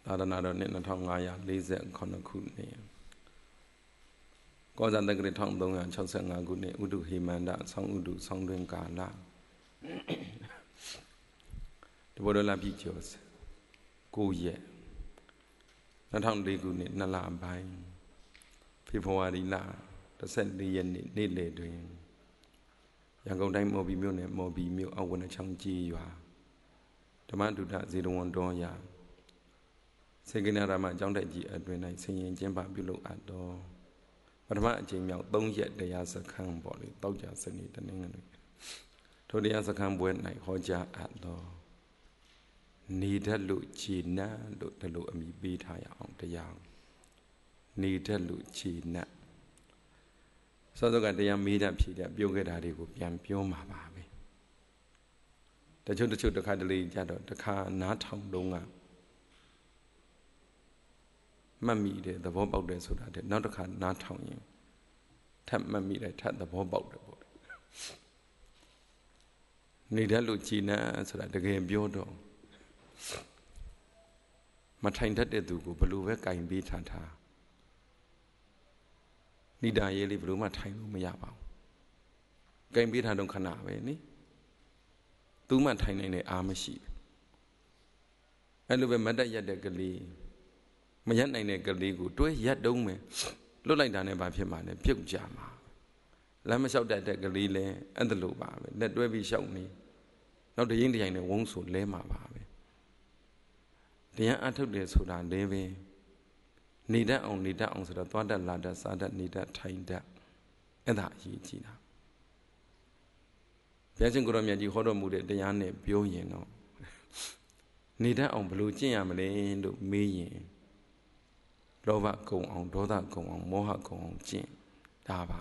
Tadanado Ninatongaya, Lisa and Konakuni. Goza the Great Tong Dong and Chosanga Guni, Udu Himanda, Song Udu, Song Dungala. The Bodola Pictures. Go ye. Not only good, Nala buying. People are in la, the send the yen neatly doing. Young time mobi mune, mobi mu, I want a chunky you are. The man do that 01 door ya. Second Rama Jondaji at when I sing Jemba below at door. But my Jim out, don't yet the answer come body, Doja Senate and England. To the answer come when I Hoja at door. Need a look china, look the look of me beat higher on the young. Need a look china. So look at the young meet up, she that Bugatti would be and pure my baby. The children should the cuddly jaddo, the car not hung longer. Mammy, the bob out there so that not a car not hung. Tap mammy, I tap the bob out the boat. Need a look china so that the game beautiful. Mà thành thất để tụ của blue với cảnh bi thà thà đi đại ye li blue mà thành luôn mà vào cảnh bi thà đông khana vậy ní tú mà thành này à mà xí anh lúc về mà đại yết cái li mà yết này cái li của tôi yết đông mà lúc này đàn này bà phía mà này biết chả mà làm mà sao đại cái li lên anh tự lúc bà vậy để tôi bị sầu ní nó để những cái này vốn số lên mà bà vậy the young took this who are living. Need that only that on the thought that ladder, so that need that time that. And that he Gina. Piazin Goromiaji Hodomud, the young billion. Need that on blue Jiamale, look me. Lova go on, Doda go on, Moha go on, Jin. Daba.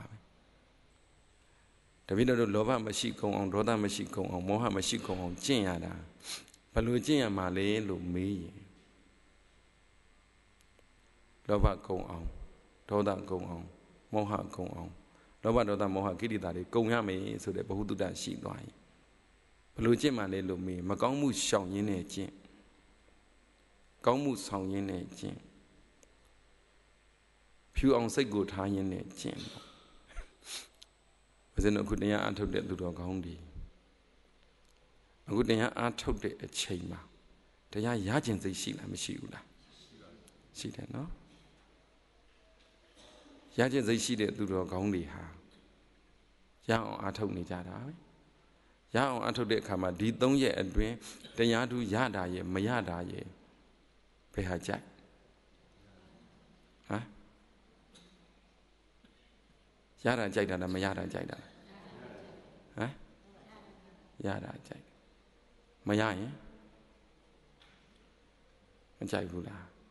The video of Lova machine go on, Doda machine go on, Moha machine go on, Jiada. Palujia Malay, look me. Lova go on, Doda go on, Moha go on. Lova Doda Moha Kitty, go yame so that Bahudu that sheet lie. Palujia Malay, look me, Magongu shong in a jin. Gongu song in a jin. Few on say good high in a jin. Was it no good near until that little gondi? A good near I took it a chamber. The yajin they see like Mishula. See that no? Yajin they see that little gondi ha. Yao I told me that I. Yao I told it come a did don't yet and bring the yadu yada ye, mayada ye. Pay her jack. Huh? Yada jack and mayada jack. Huh? Yada jack. Maya, eh? And Jaigula.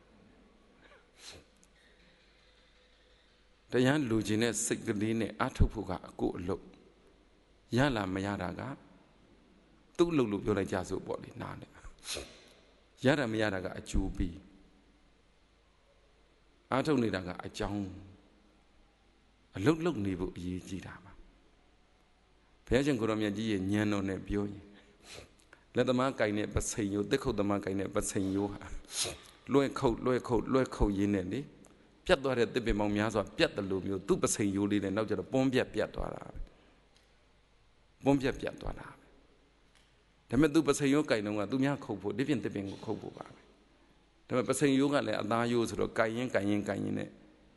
The young Lugine Sigline Atopuga go look. Yala Mayadaga. Two look your jazu body none. Yada Mayadaga a jubi. Atonidaga a jong. A look nibu ye jidama. Persian Goromia di Niano ne Bio. Let the man kind but say you, the code the man kind but say you. Loy coat, yin and Piat do it, the Bimomias or Piat the Lumio, two per say you did and out of the Bombia Piatuara. Bombia Piatuara. The Medupa say you kind of Dumia Copo, different tipping Copo. The person you got let a use or Kayin.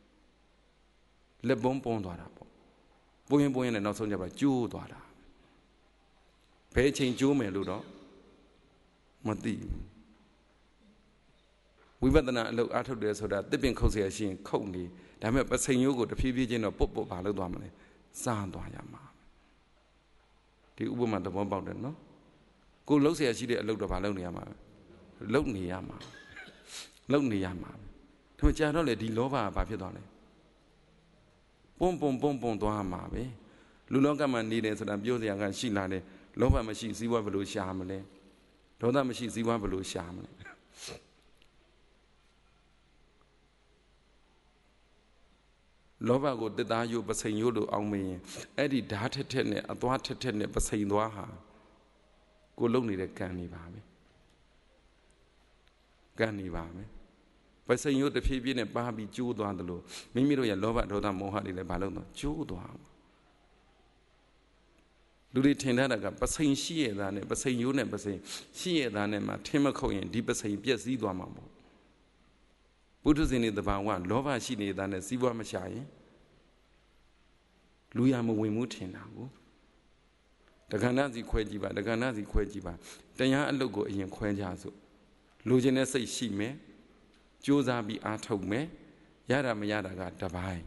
Le Bombondora. Boy and also never Jew daughter. Pay change you, Meludo. Mati. We better not look out of there so that they've been cozy as she and Coney. Damn it, but saying you go to PBJ or Popo Paladomane. Sandoyama. The woman the one about it, no? Go look as she did a look of Aloniama. Loniama. Loniama. To a general Dilova Papidone. Bom to Hamabe. Lulogaman needed so that beauty and she landed. Lova machine, see what below Shamale. Loda machine, see what below Shamale. Lova go the you, but saying you do on me. Eddie darted ten, a dwarf ten, but saying Dwaha. Go lonely the canny baby. Canny baby. ပစိန်ရုပ်တစ်ဖြည်းဖြည်းနဲ့ပါပြီးကျိုးသွားသလိုမိမိတို့ရဲ့လောဘဒေါသမောဟတွေလည်းဘာလို့တော့ကျိုးသွားမှာလူတွေထင်ထားတာကပစိန်ရှိရတာနဲ့ပစိန်ရိုးနဲ့ပစိန်ရှိရတာနဲ့မှထင်မခုတ်ရင်ဒီပစိန်ပြည့်စည်သွားမှာပေါ့ပုထုဇဉ်တွေတဘာဝလောဘရှိနေတာနဲ့စီးပွားမရှာရင်လူရမဝင်မှုထင်တာကိုတက္ကနာစီခွဲကြည့်ပါတက္ကနာစီခွဲကြည့်ပါတရားအလုပ်ကိုအရင်ခွဲကြစို့လူချင်းတဲ့စိတ်ရှိမယ်ကြိုးစားပြီးအားထုတ်မယ်ရတာမရတာကတပိုင်း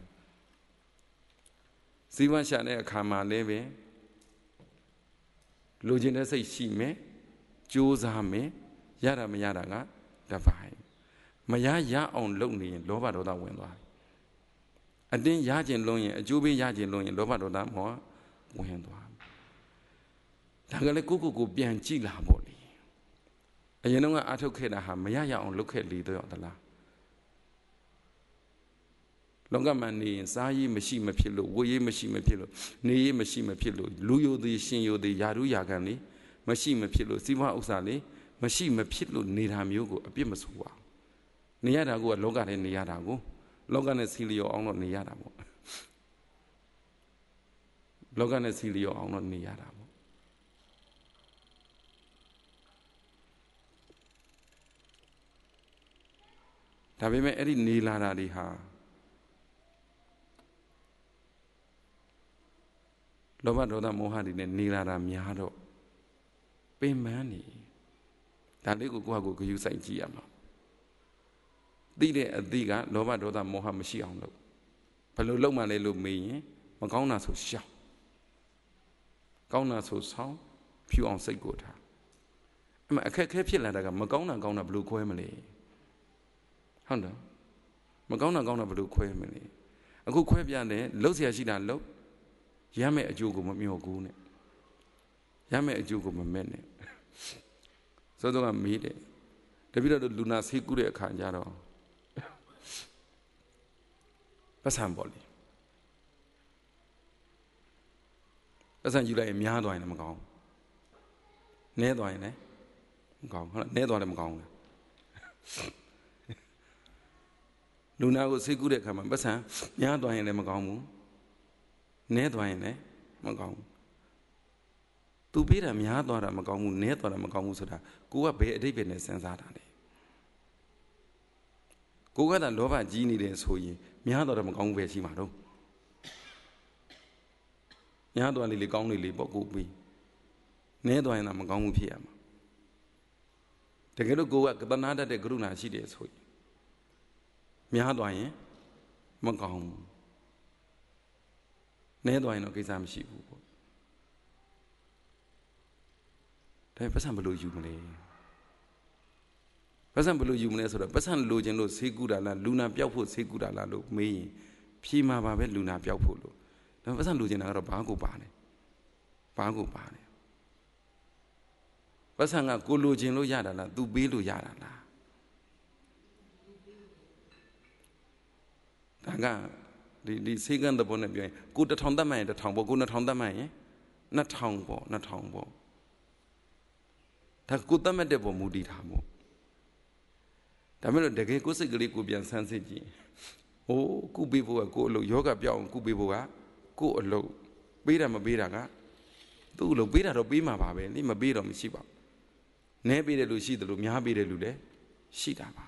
စီးပွားရှာတဲ့အခါမှာလည်းပဲလူချင်းတဲ့စိတ်ရှိမယ်ကြိုးစားမယ်ရတာမရတာကတပိုင်းမရအောင်လုပ်နေရင်လောဘဒေါသဝင်သွားအတင်းရခြင်းလုံးရင်အကျိုးပေးရခြင်းလုံးရင်လောဘဒေါသမောဝင်သွားဒါကလည်းကိုပြန်ကြည့်လာပေါ့လေအရင်တော့ကအထုတ်ခဲ့တာဟာမရအောင်လုပ်ခဲ့လေတော့သလားလောကမှာနေရင်စားရေးမရှိမဖြစ်လို့ဝတ်ရေးမရှိမဖြစ်လို့နေရေးမရှိမဖြစ်လို့လူယိုသည်ရှင်ယိုသည်ယာရုယာခံလေးမရှိမဖြစ်လို့စီးပွားဥစ္စာလေးမရှိမဖြစ်လို့နေတာမျိုးကိုအပြစ်မဆိုပါဘူးနေရတာကလောကထဲနေရတာကိုလောကနဲ့စီလျော်အောင်တော့နေရတာပေါ့လောကနဲ့စီလျော်အောင်တော့နေရတာပေါ့ဒါပေမဲ့အဲ့ဒီနေလာတာတွေဟာလောဘဒေါသမောဟတွေနဲ့နေလာတာများတော့ပင်ပန်းနေဒါလေးကိုကိုယ့်ဟာကိုယ်ဂရုစိုက်ကြည့်ရမှာသိတဲ့အသိကလောဘဒေါသမောဟမရှိအောင်လုပ်ဘယ်လိုလုပ်မှလဲလို့မေးရင်မကောင်းတာဆိုရှောင်ကောင်းတာဆိုဆောင်ဖြူအောင်စိတ်ကိုထားအဲ့မှာအခက်ခဲဖြစ်လာတာကမကောင်းတာကောင်းတာဘယ်လိုခွဲမလဲဟုတ်တယ်မကောင်းတာကောင်းတာဘယ်လိုခွဲမလဲအခုခွဲပြတယ်လှုပ်เสียရှိတာလှုပ်ရမယ့်အကျိုးကိုမမျှော်ကူးနဲ့ရမယ့်အကျိုးကိုမမဲ့နဲ့စောစောကမေးတယ်တပိတော့လူနာဆေးကူးတဲ့အခါကျတော့ပတ်စံပေါ်လေပတ်စံယူလိုက်ရင်များသွားရင်လည်းမကောင်းနည်းသွားရင်လည်းမကောင်းဟုတ်လားနည်းသွားလည်းမကောင်းဘူးလူနာကိုဆေးကူးတဲ့အခါမှာပတ်စံများသွားရင်လည်းမကောင်းဘူးနည်းသွားရင်လည်းမကောင်းဘူးသူပေးတာများသွားတာမကောင်းဘူးနည်းသွားတာမကောင်းဘူးဆိုတာကိုကဘယ်အဓိပ္ပာယ်နဲ့စဉ်းစားတာလဲကိုကသာလောဘကြီးနေတယ်ဆိုရင်များသွားတာမကောင်းဘူးပဲရှိမှာတော့များသွားလေကောင်းလေပေါ့ကိုပြီးနည်းသွားရင်တော့မကောင်းဘူးဖြစ်ရမှာတကယ်လို့ကိုကတဏှာတတ်တဲ့ကရုဏာရှိတယ်ဆိုရင်များသွားရင်မကောင်းဘူးနည်းသွားရင်တော့ကိစ္စမရှိဘူးပေါ့ဒါပတ်စံဘယ်လိုယူမလဲပတ်စံဘယ်လိုယူမလဲဆိုတော့ပတ်စံလိုချင်လို့ဆေးကူတာလားလူနာပျောက်ဖို့ဆေးကူတာလားလို့မေးရင်ဖြေမှာပါပဲလူနာပျောက်ဖို့လို့ဒါပတ်စံလိုချင်တာကတော့ဘာကိုပါတယ်ဘာကိုပါတယ်ပတ်စံကကိုလိုချင်လို့ရတာလားသူပေးလို့ရတာလားဒါကဒီစေကန်းတဲ့ဘုံနဲ့ပြောရင်ကို1000တတ်မှန်ရင်1000ပေါ့ကို2000တတ်မှန်ရင်2000ပေါ့2000ပေါ့ဒါကိုတတ်မှတ်တဲ့ပုံမူတည်တာပေါ့ဒါမဲ့လို့တကယ်ကိုစိတ်ကလေးကိုပြန်ဆန်းစစ်ကြည့်ဟိုကုပေးဖို့ကကိုအလုပ်ယောဂပြောင်းကုပေးဖို့ကကိုအလုပ်ပေးတာမပေးတာကသူ့အလုပ်ပေးတာတော့ပေးမှာပါပဲလေမပေးတော့မရှိပါဘူးနည်းပေးတယ်လို့ရှိတယ်လို့များပေးတယ်လို့လည်းရှိတာပါ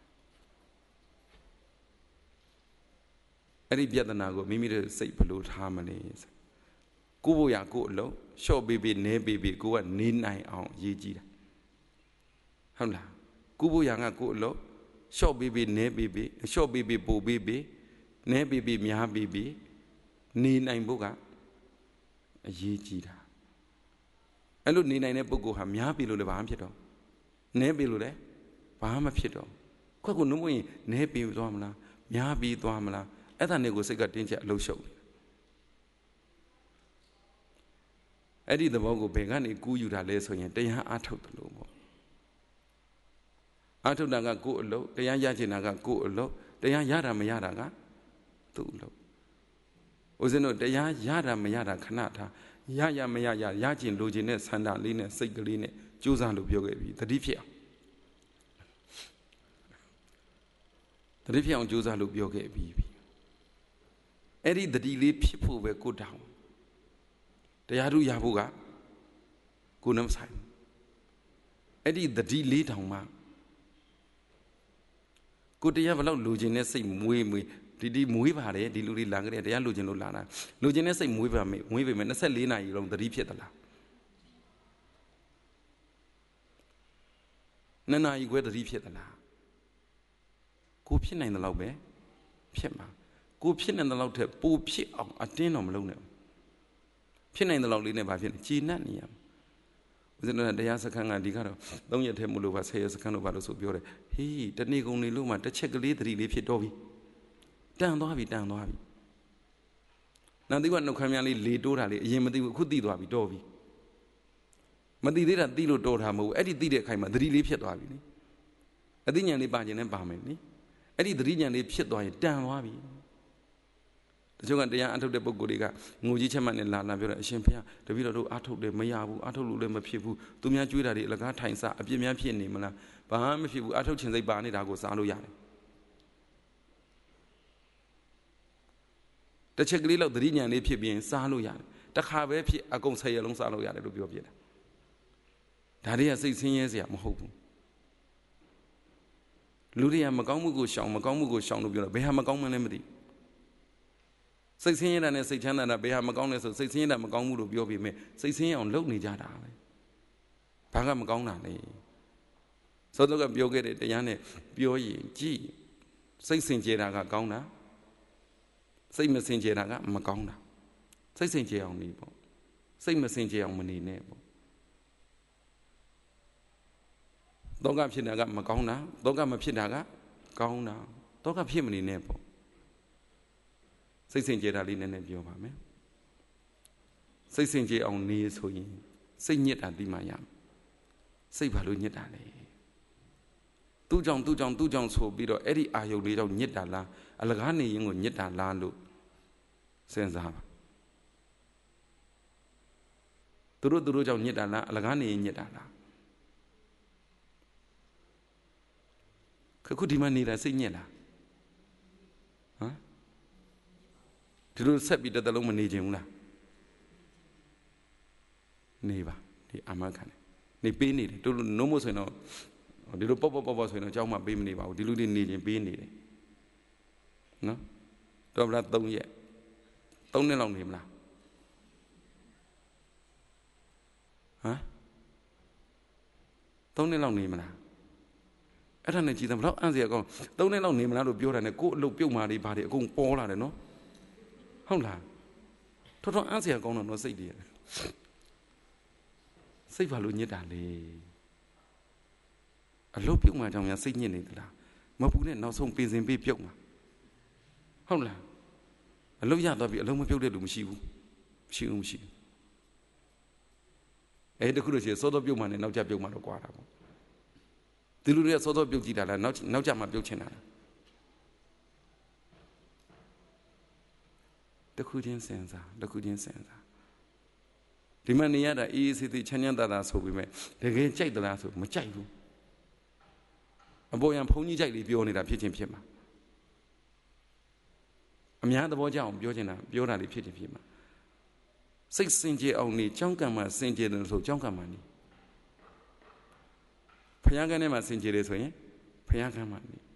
အဲ့ဒီပြဿနာကိုမိမိတို့စိတ်ဘလို့ထားမလဲကိုဖို့ရကိုအလုံးရှော့ပေးနည်းပေးကိုကနေနိုင်အောင်ရေးကြည့်တာဟုတ်လားကိုဖို့ရကကိုအလုံးရှော့ပေးနည်းပေးရှော့ပေးပို့ပေးနည်းပေးများပေးနေနိုင်ဖို့ကအရေးကြီးတာအဲ့လိုနေနိုင်တဲ့ပုဂ္ဂိုလ်ဟာများပေးလို့လည်းဘာမှဖြစ်တော့နည်းပေးလို့လည်းဘာမှဖြစ်တော့ခွက်ကိုနှုတ်ရင်နည်းပေးသွားမလားများပေးသွားမလားအဲ့ဒါနဲ့ကိုစိတ်ကတင်းကျပ်အလုပ်ရှုပ်အဲ့ဒီသဘောကိုဘယ်ကနေကူးယူတာလဲဆိုရင်တရားအားထုတ်တယ်လို့ပေါ့အားထုတ်တာကကိုယ်အလုပ်တရားရချင်တာကကိုယ်အလုပ်တရားရတာမရတာကသူ့အလုပ်ဦးဇင်းတို့တရားရတာမရတာခဏထားရမရရချင်လိုချင်တဲ့ဆန္ဒလေးနဲ့စိတ်ကလေးနဲ့ကြိုးစားလို့ပြောခဲ့ပြီတတိဖြစ်အောင်တိဖြစ်အောင်ကြိုးစားလို့ပြောခဲ့ပြီးအဲ့ဒီတတိလေးဖြစ်ဖို့ပဲကိုတောင်းတရားထုရဖို့ကကိုနှမဆိုင်အဲ့ဒီတတိလေးတောင်မှကိုတရားဘလောက်လိုချင်တဲ့စိတ်မွေးဒီမွေးပါတယ်ဒီလူတွေလာကြတယ်တရားလိုချင်လို့လာတာလိုချင်တဲ့စိတ်မွေးပါမယ်မွေးပေမဲ့24နာရီလုံးတတိဖြစ်သလား2နာရီခွဲတတိဖြစ်သလားကိုဖြစ်နိုင်တဲ့လောက်ပဲဖြစ်မှာကိုဖြစ်နိုင်တဲ့လောက်ထက်ပိုဖြစ်အောင်အတင်းတော့မလုပ်နဲ့ဖြစ်နိုင်တဲ့လောက်လေးနဲ့ဘာဖြစ်လဲကြည်နပ်နေရမှာဦးဇင်းတို့တရားစခန်းကဒီကတော့3ရက်ထဲမလို့ပါ10ရက်စခန်းလို့ပါလို့ဆိုပြောတယ်ဟေးတနေ့ကုန်နေလို့မှတစ်ချက်ကလေးတတိလေးဖြစ်တော့ပြီတန်သွားပြီနောက်သိကနှုတ်ခမ်းများလေးလေတိုးတာလေးအရင်မသိဘူးအခုသိသွားပြီတော့ပြီမသိသေးတာသိလို့တော်တာမဟုတ်ဘူးအဲ့ဒီသိတဲ့အခိုင်မှာသတိလေးဖြစ်သွားပြီနိအသိဉာဏ်လေးပါခြင်းနဲ့ပါမယ်နိအဲ့ဒီသတိဉာဏ်လေးဖြစ်သွားရင်တန်သွားပြီတချို့ကတရားအထုတ်တဲ့ပုဂ္ဂိုလ်တွေကငိုကြီးချက်မှတ်နဲ့လာပြောတယ်အရှင်ဘုရားတပည့်တော်တို့အထုတ်တယ်မရဘူးအထုတ်လို့လည်းမဖြစ်ဘူးသူများကြွေးတာတွေအလကားထိုင်စားအပြစ်များဖြစ်နေမလားဘာမှမဖြစ်ဘူးအထုတ်ခြင်းစိတ်ပါနေတာကိုစားလို့ရတယ်တစ်ချက်ကလေးလောက်သတိဉာဏ်လေးဖြစ်ပြီးရင်စားလို့ရတယ်တစ်ခါပဲဖြစ်အကုန်10ရက်လုံးစားလို့ရတယ်လို့ပြောပြတယ်ဒါတွေကစိတ်ဆင်းရဲစရာမဟုတ်ဘူးလူတွေကမကောင်းမှုကိုရှောင်လို့ပြောတော့ဘယ်ဟာမကောင်းမှန်းလည်းမသိစိတ်ဆင်းရဲတာနဲ့စိတ်ချမ်းသာတာဘယ်ဟာမကောင်းလဲဆိုစိတ်ဆင်းရဲတာမကောင်းဘူးလို့ပြောပြီးမြဲစိတ်ဆင်းရဲအောင်လုပ်နေကြတာပဲဘာကမကောင်းတာလဲသောတော်ကပြောခဲ့တဲ့တရားနဲ့ပြောရင်ကြည်စိတ်စင်ကြယ်တာကကောင်းတာစိတ်မစင်ကြယ်တာကမကောင်းတာစိတ်စင်ကြယ်အောင်နေပေါ့စိတ်မစင်ကြယ်အောင်မနေနဲ့ပေါ့တောကဖြစ်တာကမကောင်းတာတောကမဖြစ်တာကကောင်းတာတောကဖြစ်မနေနဲ့ပေါ့စိတ်စင်ကြယ်တာလေးနည်းနည်းပြောပါမယ်စိတ်စင်ကြယ်အောင်နေဆိုရင်စိတ်ညစ်တာဒီမှရမယ်စိတ်ဘာလို့ညစ်တာလဲသူ့ကြောင့်ဆိုပြီးတော့အဲ့ဒီအာယုတ်လေးကြောင့်ညစ်တာလားအလကားနေရင်ကိုညစ်တာလားလို့စဉ်းစားပါသူတို့ကြောင့်ညစ်တာလားအလကားနေရင်ညစ်တာလားခုဒီမှာနေတာစိတ်ညစ်လားဟမ်ဒီလိုဆက်ပြီးတစ်သက်လုံးမနေခြင်းဘူးလားနေပါဒီအာမခံနေပေးနေတယ်တို့လိုနိုးမို့ဆိုရင်တော့ဒီလိုပေါ့ဆိုရင်တော့ကြောက်မှပေးမနေပါဘူးဒီလိုလေးနေခြင်းပေးနေတယ်နော်တော်ဗလား3ရက်3နှစ်လောက်နေမလားဟမ်3နှစ်လောက်နေမလားအဲ့ဒါနဲ့ကြည်တယ်ဘယ်တော့အံ့စရာကောင်း3နှစ်လောက်နေမလားလို့ပြောတာနဲ့ကိုယ်အလုပ်ပြုတ်မာတွေဘာတွေအကုန်ပေါ်လာတယ်နော်ဟုတ်လားတော်တော်အံ့စရာကောင်းတော့စိတ်တွေစိတ်ဘာလို့ညစ်တာလဲအလုပ်ပြုတ်မှကြောင့်များစိတ်ညစ်နေသလားမပူနဲ့နောက်ဆုံးပင်စင်ပေးပြုတ်မှာဟုတ်လားအလုပ်ရသွားပြီအလုပ်မပြုတ်တဲ့လူမရှိဘူးအဲ့တခုလို့ရှိရင်စောစောပြုတ်မှနဲ့နောက်ကျပြုတ်မှတော့ကွာတာပေါ့ဒီလူတွေကစောစောပြုတ်ကြည့်တာလားနောက်ကျမှပြုတ်ချင်တာလားတခုချင်းစဉ်းစားဒီမှာနေရတာအေးအေးသေးချမ်းသာဆိုပြီးမဲ့တကယ်ကြိုက်သလားဆိုမကြိုက်ဘူးအပေါ်ရန်ဘုန်းကြီးကြိုက်လေးပြောနေတာဖြစ်ချင်းဖြစ်မှာအများသဘောကျအောင်ပြောတာလေးဖြစ်ချင်းဖြစ်မှာစိတ်စင်ကြယ်အောင်နေကြောင်းကံမှာစင်ကြယ်တယ်ဆိုကြောင်းကံမှာနေဖယားကန်းထဲမှာစင်ကြယ်တယ်ဆိုရင်ဖယားကန်းမှာနေ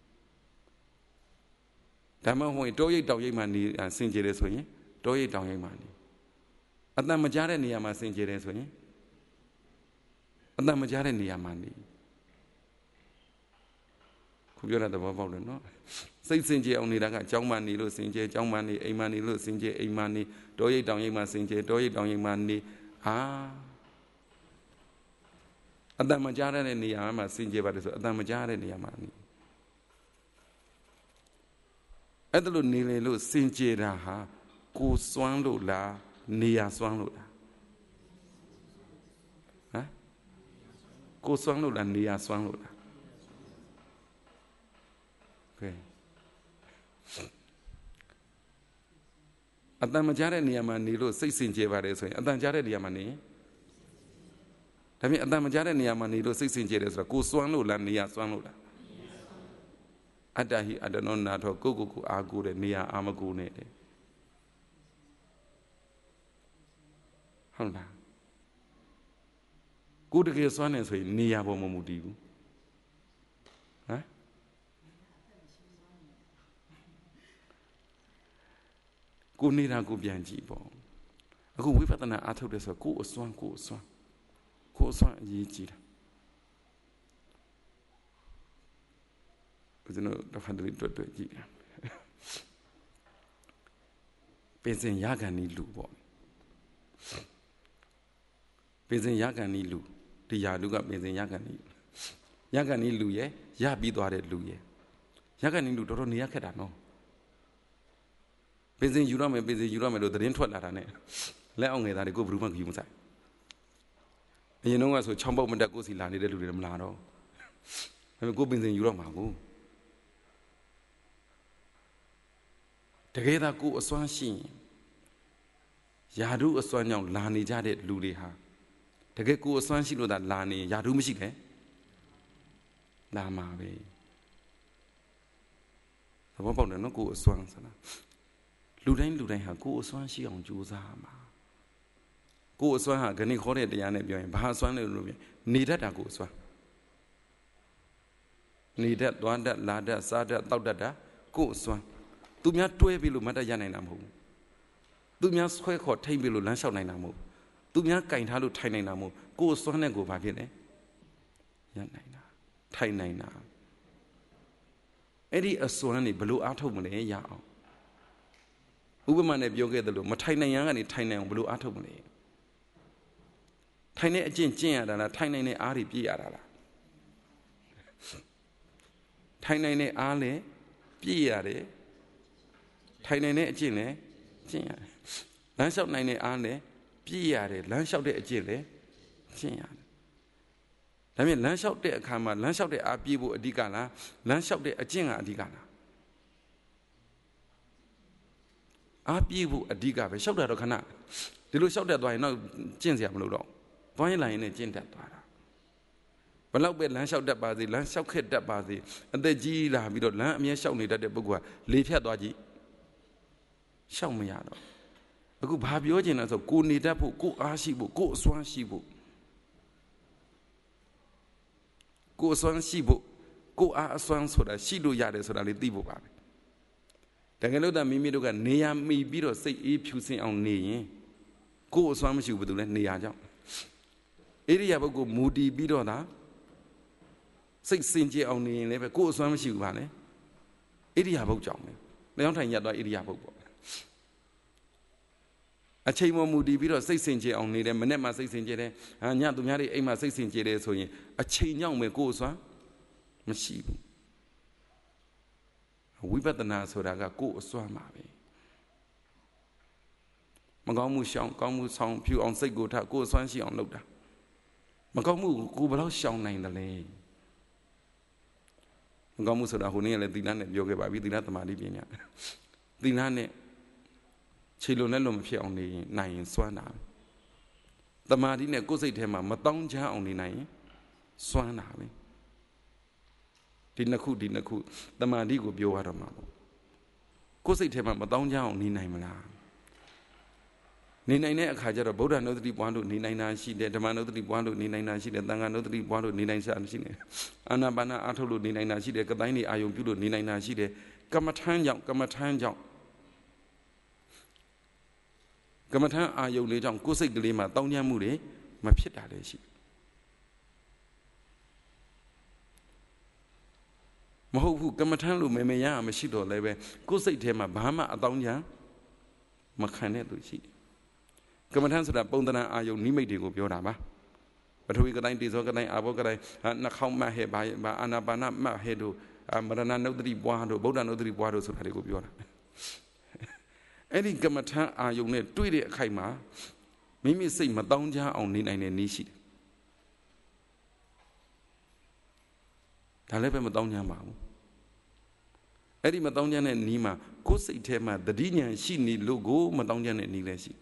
ဓမ္မဟောရင်တောရိပ်တောင်ရိပ်မှာနေစင်ကြယ်တယ်ဆိုရင်တောရိပ်တောင်ရိပ်မှာနေအတန်မကြားတဲ့နေရာမှာစင်ကြယ်တယ်ဆိုရင်အတန်မကြားတဲ့နေရာမှာနေခုပြောတာသဘောပေါက်တယ်နော်စိတ်စင်ကြယ်အောင်နေတာကအကြောင်းမှနေလို့စင်ကြယ်အကြောင်းမှနေအိမ်မှနေလို့စင်ကြယ်အိမ်မှနေတောရိပ်တောင်ရိပ်မှာစင်ကြယ်တောရိပ်တောင်ရိပ်မှာနေအတန်မကြားတဲ့နေရာမှာစင်ကြယ်ပါတယ်ဆိုအတန်မကြားတဲ့နေရာမှာနေအဲ့ဒါလို့နေလေလို့စင်ကြယ်တာဟာကိုစွမ်းလို့လားနေရစွမ်းလို့လားဟမ်ကိုစွမ်းလို့လားနေရစွမ်းလို့လားကဲအတန်မကြားတဲ့နေရာမှာနေလို့စိတ်စင်ကြယ်ပါတယ်ဆိုရင်အတန်ကြားတဲ့နေရာမှာနေဒါပြင်အတန်မကြားတဲ့နေရာမှာနေလို့စိတ်စင်ကြယ်တယ်ဆိုတာကိုစွမ်းလို့လားနေရစွမ်းလို့လား Attahi Adanona to Goku Agure Nia Amagune. Honda. Good against one and say Nia Bomomudigu. Huh? Good Nira Gubianji Bo. A good whip at an ato des a good swan, good swan. Good swan, ye cheat. But you know, the 100 years. Peasant Yagani Lubo. Peasant Yagani Lu. The Yaluga Peasant Yagani. Yagani Luye, Yabidore Luye. Yagani Lu Doroni Yakadano. Peasant Urame, Peasant Urame, the Rentwa Larane. Leon that I go Bruman Yumsa. And you know, as a Chambo Mendagosi landed to them Lano. I'm go Peasant Uramago. Together go a swan sheen. Yadu a swan young Lani Jadet Ludiha. Together go a swan sheen that Lani Yadu Michike. Lama way. The one no go a swan sana. Ludain ha go a swan she on Juzama. Go a swan ha Gani Hore the Yanabian, Bahaswan Lumi. Needed a go swan. Needed one that ladder, sada, daudada, go swan. Tumia 12 below Mata Yanamo. Tumia square hot 10 below Lanshaw Namo. Tumia kind halu tiny namo. Go swan and go back in. Yanina. Tainina. Eddie a swanny below Atomone Yao. Uberman of Yoga the Lu, Matina Yang and Tiny and Blue Atomone. Tiny Jin and a tiny Ari Piara. Tiny Ale Piare. Tiny Gine, Gina. Lunch out 9 Ale, Piare, lunch out the Gile, Gina. I mean, lunch out the Kama, lunch out the Abibu Digala, lunch out the Ajinga Digala. Abibu Adiga, shout out of Kana. The little shout that I know Jinsia Mludo. Point line in Jinta. But now we lunch out that by the lunch out head that by the and the Gila, we don't learn me shout me that the Bugua, leave here dodgy. Show me out. A good Babiogin as a good Nidapu, good Ashibu, good Swan Shibu. Go Swan Shibu, go a swan so that she do yard so that the Dibu Babi. The Galoda Mimidoga Nea me be or say if you say on Nea. Go Swan Shibu to let Nea jump. Area go moody bidona. 6 centimeters on Nea never go Swan Shibu. Area boat jump. They don't yet area boat. A chamber moody bit of 6 inches only, the Manema 6 inches, and Yatumari Ema 6 inches, so a chain young may go so. Machine. We better now so that I go swam. Magamu Shang, Gamu Song, Pew on Sego, go swanshi on Loda. Magamu go below Shang 9 the lane. Magamu so that who nearly did not yoga by the Natamadi. The Nane. Chilonelum only 9 swana. The Marine goes at him, Matonja only 9 swana. Dinaku, the Madigo Bioarama. Goes at him, Matonja only 9. Nina Kajar, Boda no 3 Nina she did, the man of 3 Nina she did, Tanga no 3 Nina Sanshine. Anabana Atolu Nina she did, Kadani Ayubu Nina she did, Kamatan young. Kamatan are you later on Kosek Glima, Donya Mure, my pit allergy. Mahu Kamatan Lumea, Mashido Leve, Kosek Tema, Bahama, Adonya, Makane to see. Kamatan said that Bondana are you Nimedi of Yorama. But we got 90s organized Aboga, Nakama head by Anabana Mahedo, Marana no 3 Boda no 3 Bodo so had go Yora. Any Gamata are you net to it, Kaima? Mimi say Madonja on Nina and Nishi. Talebe Madonja Mau. Eddie Madonjan and Nima, go say Tema, the Dina and she need logo, Madonjan and Nileshi.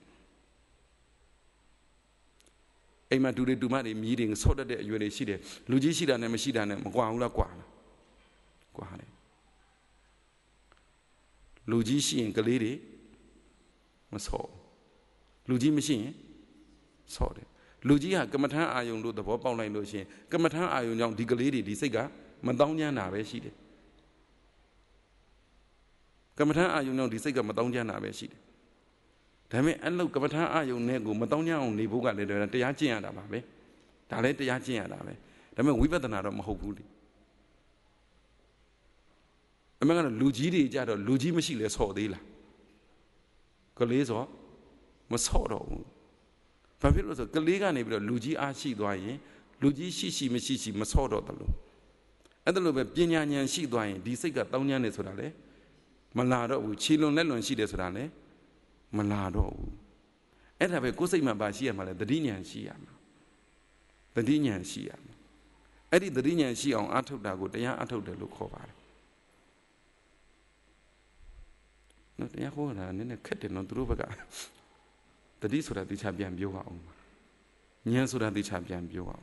Ema do the Dumari meeting so that you are a city, Lugishida and Mashida and Guala Guala. လူကြီးရှိရင်ကလေးတွေမဆော့လူကြီးမရှိရင်ဆော့တယ်လူကြီးကကမ္မထမ်းအာယုံလို့သဘောပေါက်လိုက်လို့ရှိရင်ကမ္မထမ်းအာယုံကြောင့်ဒီကလေးတွေဒီစိတ်ကမတောင်းကြမ်းတာပဲရှိတယ်ကမ္မထမ်းအာယုံကြောင့်ဒီစိတ်ကမတောင်းကြမ်းတာပဲရှိတယ်ဒါပေမဲ့အဲ့လိုကမ္မထမ်းအာယုံနဲ့ကိုမတောင်းကြမ်းအောင်နေဖို့ကလည်းတရားကျင့်ရတာပါပဲဒါလည်းတရားကျင့်ရတာပဲဒါပေမဲ့ဝိပဿနာတော့မဟုတ်ဘူးလေအမှန်ကတော့လူကြီးတွေကြတော့လူကြီးမရှိလဲဆော့သေးလားကလေးဆိုမဆော့တော့ဘူးဘာဖြစ်လို့ဆိုကလေးကနေပြီးတော့လူကြီးအားရှိသွားရင်လူကြီးရှိမရှိမဆော့တော့တယ်လို့အဲ့ဒါလိုပဲပညာဉာဏ်ရှိသွားရင်ဒီစိတ်ကတောင်းဉာဏ်နေဆိုတာလေမလာတော့ဘူးခြေလွန်လက်လွန်ရှိတယ်ဆိုတာလေမလာတော့ဘူးအဲ့ဒါပဲကိုယ်စိတ်မှာပါရှိရမှာလေတတိဉာဏ်ရှိရမှာတတိဉာဏ်ရှိရမှာအဲ့ဒီတတိဉာဏ်ရှိအောင်အားထုတ်တာကိုတရားအားထုတ်တယ်လို့ခေါ်ပါတယ်နော်တရားဟောတာနည်းနည်းခက်တယ်နော်သူတို့ဘက်ကတတိဆိုတာတိချပြန်ပြောအောင်ဉာဏ်ဆိုတာတိချပြန်ပြောအောင်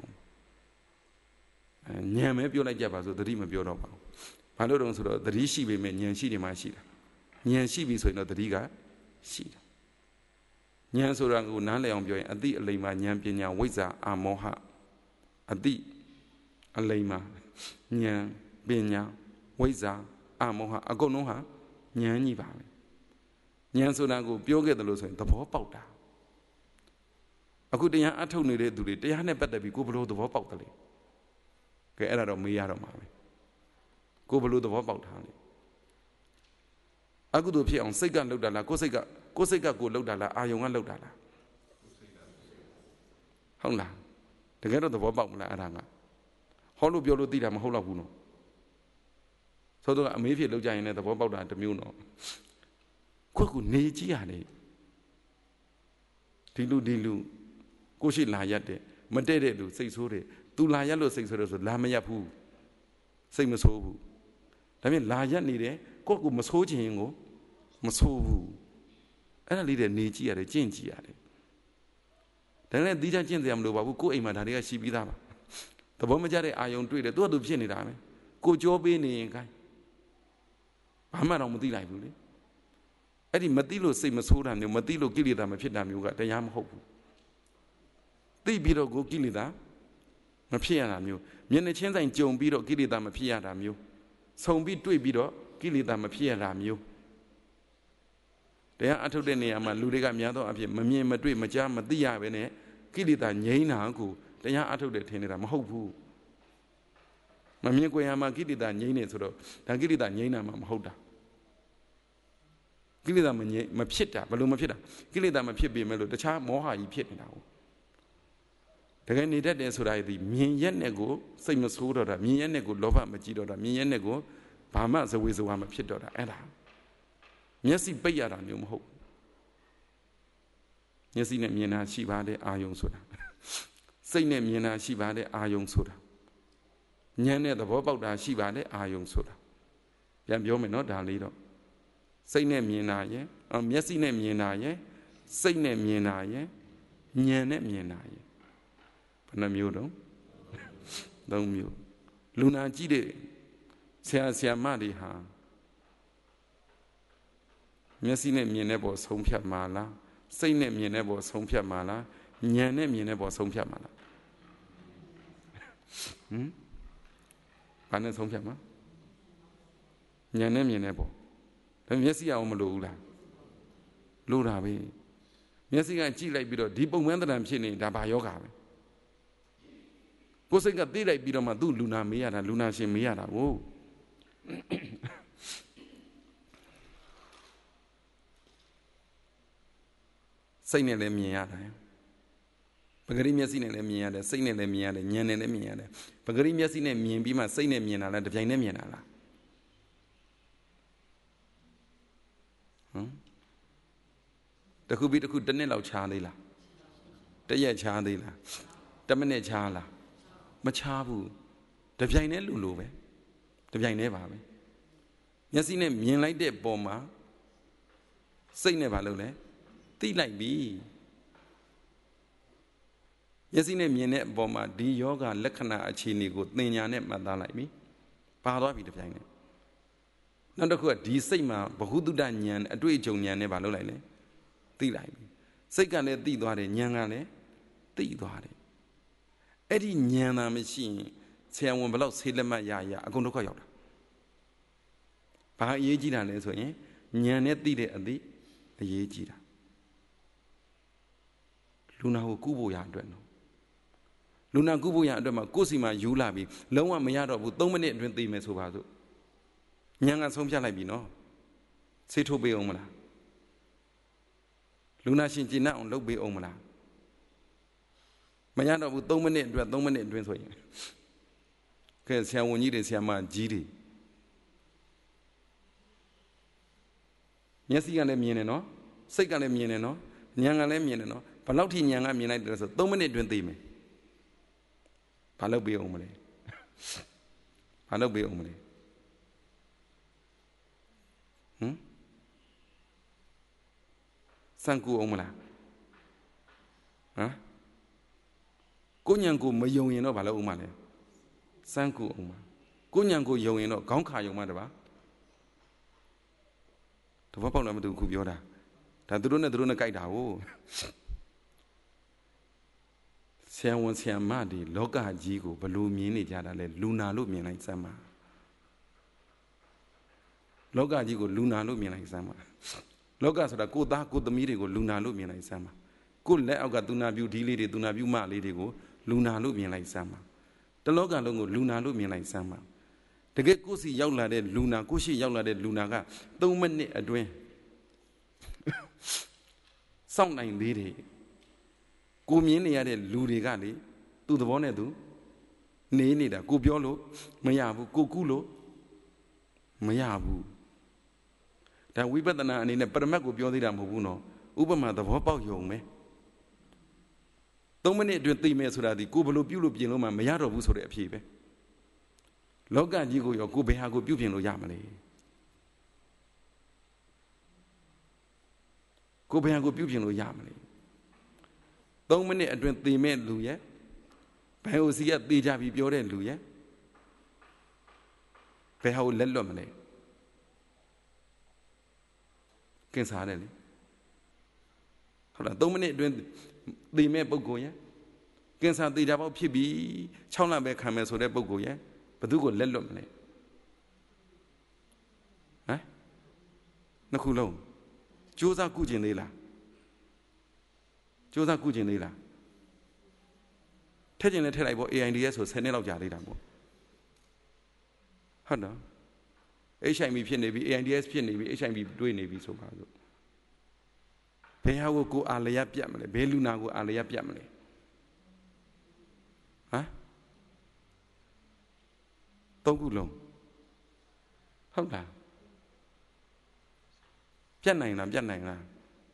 ဉာဏ်ပဲပြောလိုက်ကြပါဆိုတတိမပြောတော့ပါဘူးဘာလို့တုံးဆိုတော့တတိရှိပေမဲ့ဉာဏ်ရှိတယ်မှရှိတာဉာဏ်ရှိပြီဆိုရင်တော့တတိကရှိတာဉာဏ်ဆိုတာကိုနားလည်အောင်ပြောရင်အတိအလိမ္မာဉာဏ်ပညာဝိဇ္ဇာအာမောဟအတိအလိမ္မာဉာဏ်ပညာဝိဇ္ဇာအာမောဟအကုန်လုံးဟာဉာဏ်ကြီးပါပဲဉာဏ်ဆိုတာကိုပြောခဲ့တယ်လို့ဆိုရင်သဘောပေါက်တာအခုတရားအထုတ်နေတဲ့သူတွေတရားနဲ့ပတ်သက်ပြီးကိုဘလို့သဘောပေါက်တယ်လေကဲအဲ့ဒါတော့မေးရတော့မှာပဲကိုဘလို့သဘောပေါက်တာလေအကုသိုလ်ဖြစ်အောင်စိတ်ကလှုပ်တာလားကိုယ်စိတ်ကကိုလှုပ်တာလားအာယုံကလှုပ်တာလားဟုတ်လားတကယ်တော့သဘောပေါက်မလားအဲ့ဒါကဟောလို့ပြောလို့သိတာမဟုတ်တော့ဘူးနော်ဆိုတော့အမေးဖြစ်လှုပ်ကြရင်လည်းသဘောပေါက်တာတစ်မျိုးနော်ကိုယ့်ကိုနေကြည့်ရတယ်ဒီလူကိုရှိလာရက်တယ်မတည့်တဲ့လူစိတ်ဆိုးတယ်သူလာရက်လို့စိတ်ဆိုးတယ်ဆိုလာမရက်ဘူးစိတ်မဆိုးဘူးဒါပြင်လာရက်နေတယ်ကိုယ့်ကိုမဆိုးခြင်းကိုမဆိုးဘူးအဲ့ဒါလေးတွေနေကြည့်ရတယ်ကျင့်ကြည့်ရတယ်ဒါနဲ့သီးခြားကျင့်ကြရမလို့ပါဘူးကိုယ့်အိမ်မှာဒါတွေကရှိပြီးသားပါသဘောမကျတဲ့အာယုံတွေ့တယ်သူကသူဖြစ်နေတာပဲကိုကြောပေးနေရင်ခိုင်းဘာမှတော့မသိလိုက်ဘူးလေအဲ့ဒီမသိလို့စိတ်မဆိုးတာမျိုးမသိလို့ကိလေသာမဖြစ်တာမျိုးကတရားမဟုတ်ဘူးသိပြီးတော့ကိုကိလေသာမဖြစ်ရတာမျိုးမျက်နှာချင်းဆိုင်ကြုံပြီးတော့ကိလေသာမဖြစ်ရတာမျိုးဆုံပြီးတွေ့ပြီးတော့ကိလေသာမဖြစ်ရတာမျိုးတရားအထုတ်တဲ့နေရာမှာလူတွေကများသောအားဖြင့်မမြင်မတွေ့မကြားမသိရပဲနဲ့ကိလေသာငြိမ်းတာကိုတရားအထုတ်တဲ့ထင်နေတာမဟုတ်ဘူးမမြင်ကြရမှာကိလေသာငြိမ်းနေဆိုတော့ဒါကိလေသာငြိမ်းတာမှမဟုတ်တာကိလေသာမဖြစ်တာဘယ်လိုမဖြစ်တာကိလေသာမဖြစ်ပေမဲ့လို့တခြားမောဟကြီးဖြစ်နေတာကိုတကယ်နေတတ်တယ်ဆိုတာဒီမြင်ရက်နဲ့ကိုစိတ်မဆိုးတော့တာမြင်ရက်နဲ့ကိုလောဘမကြီးတော့တာမြင်ရက်နဲ့ကိုဘာမှဇဝေဇဝါမဖြစ်တော့တာအဲ့ဒါမျက်စိပိတ်ရတာမျိုးမဟုတ်မျက်စိနဲ့မြင်တာရှိပါတယ်အာယုံဆိုတာစိတ်နဲ့မြင်တာရှိပါတယ်အာယုံဆိုတာဉာဏ်နဲ့သဘောပေါက်တာရှိပါတယ်အာယုံဆိုတာပြန်ပြောမယ်နော်ဒါလေးတော့စိတ်နဲ့မြင်တာရယ်မျက်စိနဲ့မြင်တာရယ်စိတ်နဲ့မြင်တာရယ်ဉာဏ်နဲ့မြင်တာရယ်ဘယ်နှမျိုးတော့သုံးမျိုးလူနာကြည့်တဲ့ဆရာမတွေဟာမျက်စိနဲ့မြင်တဲ့ပေါ်ဆုံးဖြတ်မှာလားစိတ်နဲ့မြင်တဲ့ပေါ်ဆုံးဖြတ်မှာလားဉာဏ်နဲ့မြင်တဲ့ပေါ်ဆုံးဖြတ်မှာလားဘာနဲ့ဆုံးဖြတ်မှာဉာဏ်နဲ့မြင်တဲ့ပေါ်ဒါမျက်စိအောင်မလိုဘူးလားလိုတာပဲမျက်စိကကြည့်လိုက်ပြီးတော့ဒီပုံမှန်တဏ္ဍဖြစ်နေဒါဘာယောဂါပဲကိုယ်စိတ်ကသိလိုက်ပြီးတော့မှသူ့လူနာမေးရတာလူနာရှင်မေးရတာကိုစိတ်နဲ့လည်းမြင်ရတယ်ပဂရိမျက်စိနဲ့လည်းမြင်ရတယ်စိတ်နဲ့လည်းမြင်ရတယ်ဉာဏ်နဲ့လည်းမြင်ရတယ်ပဂရိမျက်စိနဲ့မြင်ပြီးမှစိတ်နဲ့မြင်တာလားတစ်ပြိုင်နဲ့မြင်တာလားတခုပြီးတခုတစ်နှစ်လောက်ခြားသေးလားတစ်ရက်ခြားသေးလားတစ်မိနစ်ခြားလားမခြားဘူးတစ်ပြိုင်နဲ့လူပဲတစ်ပြိုင်နဲ့ပါပဲမျက်စိနဲ့မြင်လိုက်တဲ့ပုံမှာစိတ်နဲ့ဘာလုပ်လဲသိလိုက်ပြီမျက်စိနဲ့မြင်တဲ့အပေါ်မှာဒီယောဂလက္ခဏာအခြေအနေကိုသင်ညာနဲ့မှတ်သားလိုက်ပြီပါသွားပြီတစ်ပြိုင်နဲ့နောက်တစ်ခုကဒီစိတ်မှာဘဟုတုတဉာဏ်အတွေ့အကြုံဉာဏ်နဲ့ဘာလုပ်လိုက်လဲသိလိုက်ပြီစိတ်ကလည်းသိသွားတယ်ဉာဏ်ကလည်းသိသွားတယ်အဲ့ဒီဉာဏ်သာမရှိရင်ဆရာဝန်ဘလောက်ဆေးလက်မှတ်ရအကုန်ဒုက္ခရောက်တာဘာအရေးကြီးတာလဲဆိုရင်ဉာဏ်နဲ့သိတဲ့အသည့်အရေးကြီးတာလူနာကိုကုဖို့ရအတွက်နော်လူနာကုဖို့ရအတွက်မှာကိုယ်စီမှာယူလာပြီးလုံးဝမရတော့ဘူး3မိနစ်အတွင်းသိမယ်ဆိုပါစို့ဉာဏ်ကဆုံးဖြတ်လိုက်ပြီနော်ဆေးထုတ်ပေးအောင်မလားလူနာရှင်ကျင့်တတ်အောင်လုပ်ပေးအောင်မလားမရတော့ဘူး3မိနစ်အတွင်း3မိနစ်အတွင်းဆိုရင်ကဲဆရာဝန်ကြီးတွေဆရာမကြီးတွေမျက်စိကလည်းမြင်တယ်နော်စိတ်ကလည်းမြင်တယ်နော်ဉာဏ်ကလည်းမြင်တယ်နော်ဘယ်လောက်ထိဉာဏ်ကမြင်လိုက်တယ်ဆို3မိနစ်အတွင်းသိမယ်ဘာလုပ်ပေးအောင်မလဲဘာလုပ်ပေးအောင်မလဲစံကူအောင်မလားကိုဉဏ်ကိုမယုံရင်တော့ဘာလုပ်အောင်မလဲစံကူအောင်မှာကိုဉဏ်ကိုယုံရင်တော့ခေါင်းခါယုံမှာတပါတပတ်ပေါက်လာမတူခုပြောတာဒါသူတို့နဲ့ကြိုက်တာဟုတ်ဆရာဝန်ဆရာမတွေလောကကြီးကိုဘယ်လိုမြင်နေကြတာလဲလူနာလို့မြင်လိုက်စမ်းပါလောကကြီးကိုလူနာလို့မြင်လိုက်စမ်းပါလောကဆိုတာကိုသားကိုသမီးတွေကိုလူနာလို့မြင်လိုက်စမ်းပါကိုလက်အောက်ကသူနာပြုဒီလေးတွေသူနာပြုမလေးတွေကိုလူနာလို့မြင်လိုက်စမ်းပါတလောကလုံးကိုလူနာလို့မြင်လိုက်စမ်းပါတကယ်ကိုစီရောက်လာတဲ့လူနာကိုရှိရောက်လာတဲ့လူနာက3မိနစ်အတွင်းစောင့်နိုင်သေးတယ်ကိုမြင်နေရတဲ့လူတွေကလေသူ့သဘောနဲ့သူနေနေတာကိုပြောလို့မရဘူးကိုကုလို့မရဘူးဒါဝိပဿနာအနေနဲ့ပရမတ်ကိုပြောသေးတာမဟုတ်ဘူးနော်ဥပမာသဘောပေါက်ယုံမယ်3မိနစ်အတွင်းသိမယ်ဆိုတာဒီကိုဘယ်လိုပြုလို့ပြင်လို့မှမရတော့ဘူးဆိုတဲ့အဖြေပဲလောကကြီးကိုရောကိုဘယ်ဟာကိုပြုပြင်လို့ရမလဲကိုဘယ်ဟာကိုပြုပြင်လို့ရမလဲ3မိနစ်အတွင်းသိမဲ့လူရဲ့ဘယ်ဟိုစီကသိကြပြီးပြောတဲ့လူရဲ့ဘယ်ဟာကိုလက်လွတ်မလဲကင်စားတယ်လေဟုတ်လား3မိနစ်အတွင်းသိမဲ့ပုဂ္ဂိုလ်ရဲ့ကင်ဆာသိကြပေါက်ဖြစ်ပြီး6လပဲခံမယ်ဆိုတဲ့ပုဂ္ဂိုလ်ရဲ့ဘယ်သူကိုလက်လွတ်မလဲနှစ်ခုလုံးကြိုးစားကုကျင်သေးလားကြိုးစားကုကျင်သေးလားထက်ကျင်လည်းထက်လိုက်ပေါ့ AIDS ဆို10နှစ်လောက်ကြာသေးတာပေါ့ဟုတ်နော် HIV ဖြစ်နေပြီ AIDS ဖြစ်နေပြီ HIV တွေ့နေပြီဆိုပါစို့ဘယ်ဟာကိုအာလျက်ပြတ်မလဲဘယ်လူနာကိုအာလျက်ပြတ်မလဲ3ခုလုံးဟုတ်လားပြတ်နိုင်လားပြတ်နိုင်လား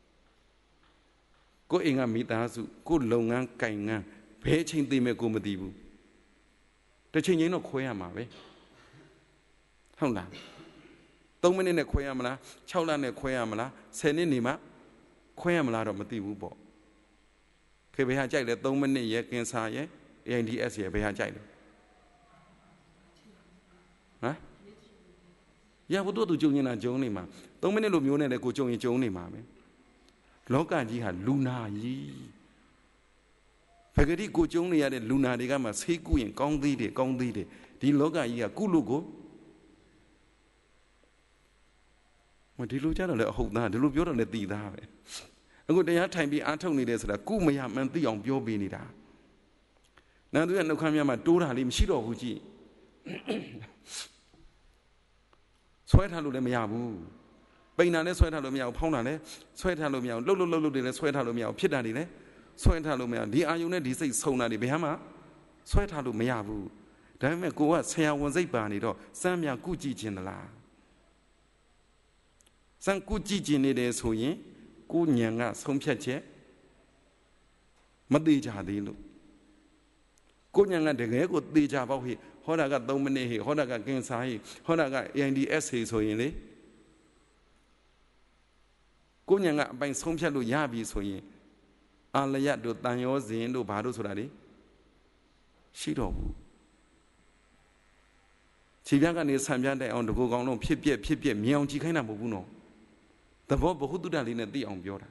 ကိုအိမ်ကမိသားစုကိုလုပ်ငန်းကင်ငန်းဘယ်အချိန်သိမဲ့ကိုမသိဘူးတစ်ချိန်ချင်းတော့ခွဲရမှာပဲဟုတ်လား3မိနစ်နဲ့ခွဲရမလား6လနဲ့ခွဲရမလား10နှစ်နေမှခွဲရမလားတော့မသိဘူးပေါ့ခေဘယ်ဟာကြိုက်လဲ3မိနစ်ရဲ့ကင်ဆာရဲ့ AIDS ရဲ့ဘယ်ဟာကြိုက်လဲရဖို့တော့သူကြုံနေတာကြုံနေမှာ3မိနစ်လိုမျိုးနဲ့လည်းကိုကြုံရင်ကြုံနေမှာပဲလောကကြီးဟာလူနာကြီးဘဂတိကိုကြုံနေရတဲ့လူနာတွေကမှဆေးကုရင်ကောင်းသေးတယ်ကောင်းသေးတယ်ဒီလောကကြီးကကုလို့ကိုဒီလိုကြတော့လေအဟုတ်သားဒီလိုပြောတော့လေတည်သားပဲအခုတရားထိုင်ပြီးအားထုတ်နေတယ်ဆိုတာကုမရမှန်သိအောင်ပြောပေးနေတာနန်းသူရဲ့နှုတ်ခမ်းများမှာတိုးတာလေးမရှိတော့ဘူးကြည့်ဆွဲထားလို့လည်းမရဘူးပိန်တာလည်းဆွဲထားလို့မရဘူးဖောင်းတာလည်းဆွဲထားလို့မရဘူးလှုပ်တွေလည်းဆွဲထားလို့မရဘူးဖြစ်တာတွေလည်းဆွဲထားလို့မရဘူးဒီအာယုံနဲ့ဒီစိတ်ဆုံတာတွေဘယ်ဟာမှဆွဲထားလို့မရဘူးဒါပေမဲ့ကိုကဆရာဝန်စိတ်ပါနေတော့စမ်းမြကုကြည့်ခြင်းသလားစမ်းကုကြည့်ခြင်းနေတယ်ဆိုရင်ကိုဉာဏ်ကဆုံးဖြတ်ချက်မသေးကြသေးလို့ကိုဉာဏ်ကတကယ်ကိုသေချာပေါ့ဟိဟောတာက3မိနစ်ဟိဟောတာကကင်ဆာဟိဟောတာက AIDS ဟိဆိုရင်လေကိုဉာဏ်ကအပိုင်ဆုံးဖြတ်လို့ရပြီဆိုရင်အာလယတို့တန်ရောစဉ်တို့ဘာတို့ဆိုတာလေရှိတော့ဘူးခြေပြကနေဆံပြတဲ့အောင်တကူကောင်းလုံးဖြစ်ပြက်မြင်အောင်ကြည့်ခိုင်းတာမဟုတ်ဘူးနော်သဘောဘဟုတုတ္တလေးနဲ့သိအောင်ပြောတာ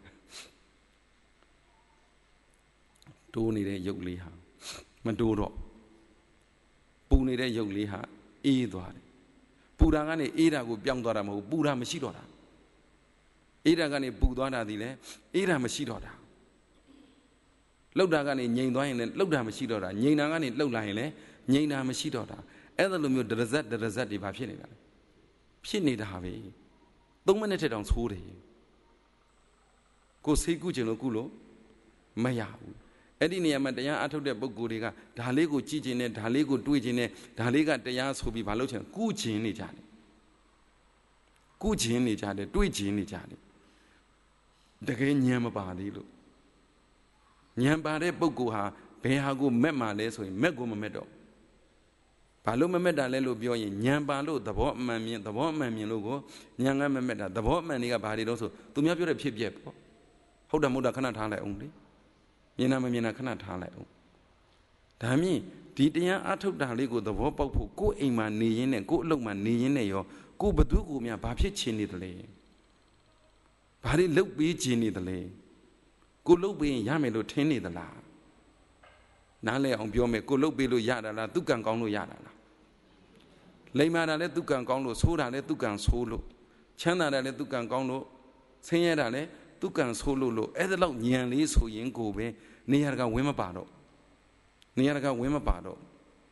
တိုးနေတဲ့ရုပ်လေးဟာမတိုးတော့ပူနေတဲ့ရုပ်လေးဟာအေးသွားတယ်ပူတာကနေအေးတာကိုပြောင်းသွားတာမဟုတ်ပူတာမရှိတော့တာအေးတာကနေပူသွားတာဒီလေအေးတာမရှိတော့တာလှုပ်တာကနေငြိမ်သွားရင်လည်းလှုပ်တာမရှိတော့တာငြိမ်တာကနေလှုပ်လာရင်လည်းငြိမ်တာမရှိတော့တာအဲ့ဒါလိုမျိုးဒရဇတ်တွေဘာဖြစ်နေတာလဲဖြစ်နေတာပဲ3မိနစ်ထက်တောင်ဆိုးတယ်ကိုစိတ်ကူးခြင်းလို့ကုလို့မရဘူးအဲ့ဒီနေရာမှာတရားအထုတ်တဲ့ပုဂ္ဂိုလ်တွေကဒါလေးကိုကြည့်ခြင်းနဲ့ဒါလေးကိုတွေးခြင်းနဲ့ဒါလေးကတရားဆိုပြီးဘာလို့ချင်ကုခြင်းနေကြတယ်ကုခြင်းနေကြတယ်တွေးခြင်းနေကြတယ်တကယ်ဉာဏ်မပါသေးလို့ဉာဏ်ပါတဲ့ပုဂ္ဂိုလ်ဟာဘယ်ဟာကိုမက်မှလဲဆိုရင်မက်ကိုမမက်တော့ဘာလို့မမက်တာလဲလို့ပြောရင်ဉာဏ်ပါလို့သဘောအမှန်မြင်လို့ကိုဉာဏ်ကမမက်တာသဘောအမှန်တွေကဘာတွေတော့ဆိုသူများပြောတဲ့ဖြစ်ပြက်ပေါ့ဟုတ်တယ်မဟုတ်တာခဏထားလိုက်အောင်လေမြင်တာမမြင်တာခဏထားလိုက်အောင်ဒါမြင်ဒီတရားအထုတ်တာလေးကိုသဘောပေါက်ဖို့ကိုယ်အိမ်မှာနေရင်းနဲ့ကိုယ်အလုပ်မှာနေရင်းနဲ့ရောကိုယ်ဘသူကိုများဘာဖြစ်ချင်နေတယ်လဲဘာတွေလုပ်ပေးချင်နေတယ်လဲကိုလုပ်ပေးရင်ရမယ်လို့ထင်နေသလားနားလဲအောင်ပြောမယ်ကိုလုပ်ပေးလို့ရတာလားသူကံကောင်းလို့ရတာလားလိမ္မာတာလဲသူကံကောင်းလို့ဆိုးတာလဲသူကံဆိုးလို့ချမ်းသာတာလဲသူကံကောင်းလို့ဆင်းရဲတာလဲသူကံဆိုးလို့အဲ့ဒါလောက်ညံလေးဆိုရင်ကိုပဲနေရာကဝင်းမပါတော့နေရာကဝင်းမပါတော့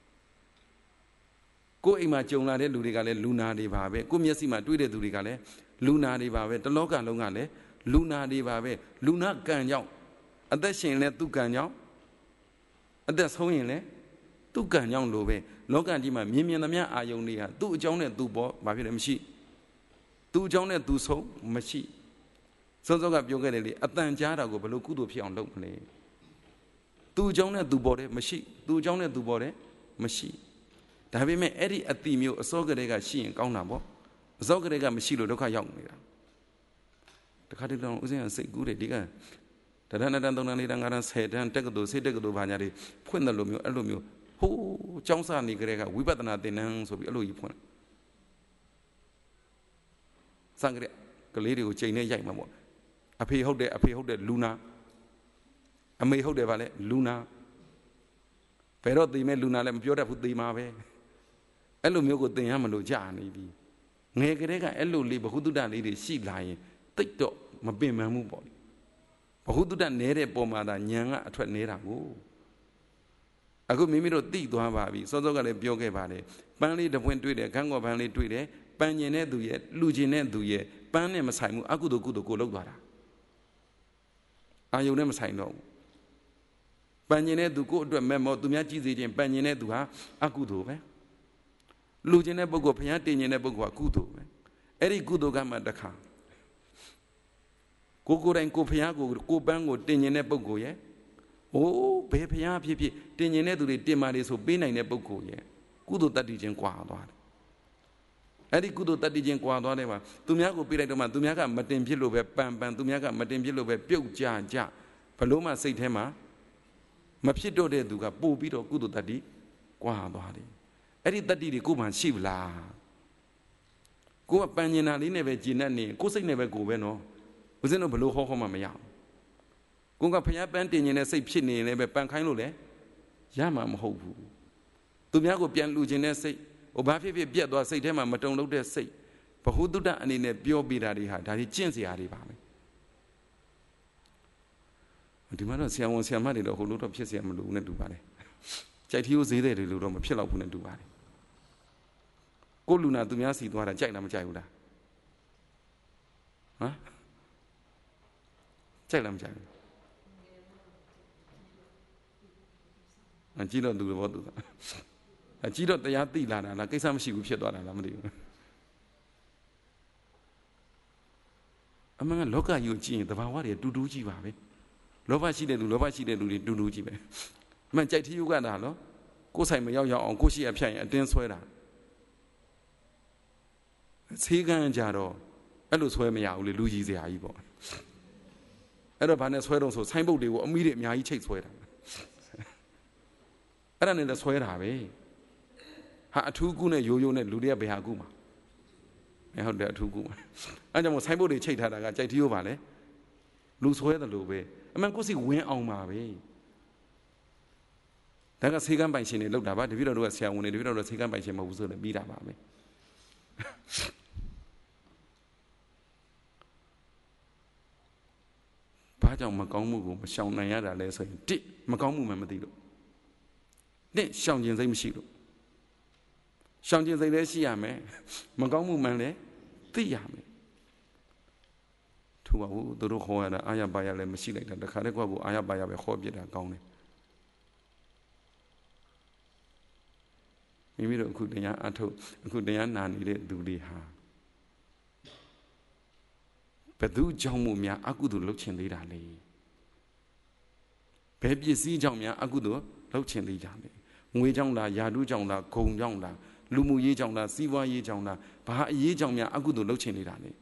ကိုအိမ်မှာကြုံလာတဲ့လူတွေကလည်းလူနာတွေပါပဲကိုမျက်စိမှာတွေ့တဲ့သူတွေကလည်းလူနာတွေပါပဲတလောကလုံးကလည်းလူနာတွေပါပဲလူနာကံကြောင့်အသက်ရှင်လဲသူကံကြောင့်အသက်ဆုံးရင်လဲသူကံကြောင့်လို့ပဲလောကကြီးမှာမြင်သမျှအာယုန်တွေဟာသူ့အကြောင်းနဲ့သူပေါ်ဘာဖြစ်လဲမရှိသူ့အကြောင်းနဲ့သူဆုံးမရှိစောစောကပြောခဲ့တယ်လေအတန်ကြားတာကိုဘယ်လိုကုသိုလ်ဖြစ်အောင်လုပ်မလဲသူ့အကြောင်းနဲ့သူပေါ်တယ်မရှိသူ့အကြောင်းနဲ့သူပေါ်တယ်မရှိဒါပေမဲ့အဲ့ဒီအတိမျိုးအစောကလေးကရှိရင်ကောင်းတာပေါ့အစောကလေးကမရှိလို့ဒုက္ခရောက်နေတာတခါတည်းတော့ဥစဉ်ကစိတ်ကူးတယ်ဒီကတရဏတန်သုံးတန်လေးတန်ငါးတန်10တန်တက်ကတူစိတ်တက်ကတူဘာညာတွေဖွင့်တယ်လို့မျိုးအဲ့လိုမျိုးဟိုးကျောင်းစာနေကြတဲ့ကဝိပဿနာသင်တန်းဆိုပြီးအဲ့လိုကြီးဖွင့်စံကြတဲ့ကလေးတွေကိုချိန်နဲ့ရိုက်မှာပေါ့အဖေဟုတ်တယ်လူနာအမေဟုတ်တယ်ဗာလဲလူနာဘယ်တော့သိမဲ့လူနာလဲမပြောတတ်ဘူးသိမှာပဲအဲ့လိုမျိုးကိုသင်ရမလို့ကြာနေပြီငယ်ကလေးကအဲ့လိုလေးဘဟုတုတ္တလေးတွေရှိလာရင်တိတ်တော့မပင်ပန်းဘူးပေါ့ဘဟုတုတ္တနဲတဲ့ပုံမှာဒါဉာဏ်ကအထွက်နေတာကိုအခုမိမိတို့သိသွားပါပြီစောစောကလည်းပြောခဲ့ပါတယ်ပန်းလေးတစ်ပွင့်တွေ့တယ်ခန်းကော်ပန်းလေးတွေ့တယ်ပန်းကျင်တဲ့သူရဲ့လှူကျင်တဲ့သူရဲ့ပန်းနဲ့မဆိုင်ဘူးအကုသိုလ်ကုသိုလ်ကိုလောက်သွားတာအာယုန်နဲ့မဆိုင်တော့ဘူးပန်းကျင်တဲ့သူကိုအတွက်မဲ့မောသူများကြည့်စေခြင်းပန်းကျင်တဲ့သူဟာအကုသိုလ်ပဲလှူကျင်တဲ့ပုဂ္ဂိုလ်ဘုရားတင်ကျင်တဲ့ပုဂ္ဂိုလ်ကကုသိုလ်ပဲအဲ့ဒီကုသိုလ်ကမှတခါကိုယ်တိုင်ကိုဘုရားကိုပန်းကိုတင်ကျင်တဲ့ပုဂ္ဂိုလ်ရဲ့အိုးဘယ်ဘုရားဖြစ်ဖြစ်တင်ကျင်တဲ့သူတွေတင်ပါလေဆိုပေးနိုင်တဲ့ပုဂ္ဂိုလ်ရဲ့ကုသိုလ်တတ္တိချင်းကွာသွားတယ်အဲ့ဒီကုသိုလ်တတ္တိချင်းကွာသွားတယ်မှာသူများကိုပေးလိုက်တော့မှသူများကမတင်ဖြစ်လို့ပဲပန်သူများကမတင်ဖြစ်လို့ပဲပြုတ်ကြဘလို့မှစိတ်ထဲမှာမဖြစ်တော့တဲ့သူကပို့ပြီးတော့ကုသိုလ်တတ္တိကွာသွားတယ်အဲ့ဒီတတ္တိတွေကိုမှရှိဘူးလားကိုကပန်ကျင်တာလေးနဲ့ပဲကျင်တတ်နေကိုစိတ်နဲ့ပဲကိုပဲနော်ဦးဇင်းတို့ဘလို့ဟောမှမရဘူးကိုကဖျားပန်းတင်ကျင်တဲ့စိတ်ဖြစ်နေရင်လည်းပဲပန်ခိုင်းလို့လေရမှာမဟုတ်ဘူးသူများကိုပြန်လူကျင်တဲ့စိတ်ဟိုဘာဖြစ်ဖြစ်ပြက်သွားစိတ်ထဲမှာမတုံလို့တဲ့စိတ်ဘဟုတုတ္တအနေနဲ့ပြောပြတာတွေဟာဒါတွေကျင့်စရာတွေပါပဲဒီမှာတော့ဆရာဝန်ဆရာမတွေတော့ဟိုလိုတော့ဖြစ်စရာမလိုဘူးနဲ့တူပါတယ်ကြိုက်ထီးကိုဈေးတဲ့တွေလို့တော့မဖြစ်တော့ဘူးနဲ့တူပါတယ်ကိုလူနာသူများစီသွားတာကြိုက်လားမကြိုက်ဘူးလားဟမ်ကြိုက်လားမကြိုက်ဘူးအကြည့်တော့သူဘောသူအကြည့်တော့တရားသိလာတာလားကိစ္စမရှိဘူးဖြစ်သွားတာလားမသိဘူးအမှန်ကလောကကြီးကိုကြည့်ရင်သဘာဝတွေတူတူကြီးပါပဲလောဘရှိတဲ့လူတွေတူတူကြီးပဲအမှန်ကြိုက်ထီးယူကတာနော်ကိုယ်ဆိုင်မရောက်အောင်ကိုရှိရဖြတ်ရင်အတင်းဆွဲတာဆေးကန်းကြတော့အဲ့လိုဆွဲမရဘူးလေလူကြီးစရာကြီးပေါ့အဲ့တော့ဘာနဲ့ဆွဲတော့ဆိုဆိုင်းပုတ်တွေကိုအမီးတွေအများကြီးချိတ်ဆွဲတာအဲ့ဒါနဲ့လည်းဆွဲတာပဲဟာအထူးကူနဲ့ရိုးရိုးနဲ့လူတွေကဘယ်ဟာကူမှာဟုတ်တယ်အထူးကူမှာအဲကြောင့်မို့ဆိုင်းဘုတ်တွေချိတ်ထားတာကကြိုက်တီးရောပါလေလူဆွဲတယ်လို့ပဲအမှန်ကိုယ်စီဝင်အောင်ပါပဲဒါကဆေးကမ်းပိုင်ရှင်တွေလောက်တာပါတပည့်တော်တို့ကဆရာဝန်တွေတပည့်တော်တို့ဆေးကမ်းပိုင်ရှင်မဟုတ်ဘူးဆိုလည်းပြီးတာပါပဲဘာကြောင့်မကောင်းမှုကိုမရှောင်နိုင်ရတာလဲဆိုရင်တစ်မကောင်းမှုမှမသိလို့နှစ်ရှောင်ကျင်စိတ်မရှိလို့ရှောင်ကျင်စိတ်လည်းရှိရမယ်မကောင်းမှုမှလည်းသိရမယ်ထူပါဘူးသူတို့ခေါ်ရတာအာရပါရလည်းမရှိလိုက်တာတခါတည်းကိုအာရပါရပဲခေါ်ပြတာကောင်းတယ်မိမိတို့အခုတရားအထုတ်အခုတရားနာနေတဲ့သူတွေဟာဘယ်သူကြောင့်မို့များအကုသိုလ်လုပ်ချင်သေးတာလဲဘယ်ပစ္စည်းကြောင့်များအကုသိုလ်လုပ်ချင်သေးကြလဲငွေကြောင့်လားယာတုကြောင့်လားဂုံကြောင့်လားလူမှုရေးကြောင့်လားစီးပွားရေးကြောင့်လားဘာအရေးကြောင့်များအကုသိုလ်လုပ်ချင်နေတာလဲ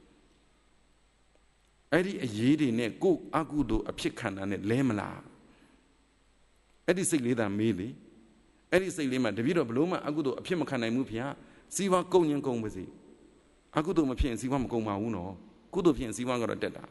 အဲ့ဒီအရေးတွေနဲ့ကိုယ်အကုသိုလ်အဖြစ်ခံတာနဲ့လဲမလားအဲ့ဒီစိတ်လေးသာမေးလေအဲ့ဒီစိတ်လေးမှာတပည့်တော်ဘလို့မှအကုသိုလ်အဖြစ်မခံနိုင်ဘူးဗျာစီးပွားကုန်ရင်ကုန်ပါစေအကုသိုလ်မဖြစ်ရင်စီးပွားမကုန်ပါဘူးနော်ကုသိုလ်ဖြစ်ရင်စီးပွားကတော့တက်တာ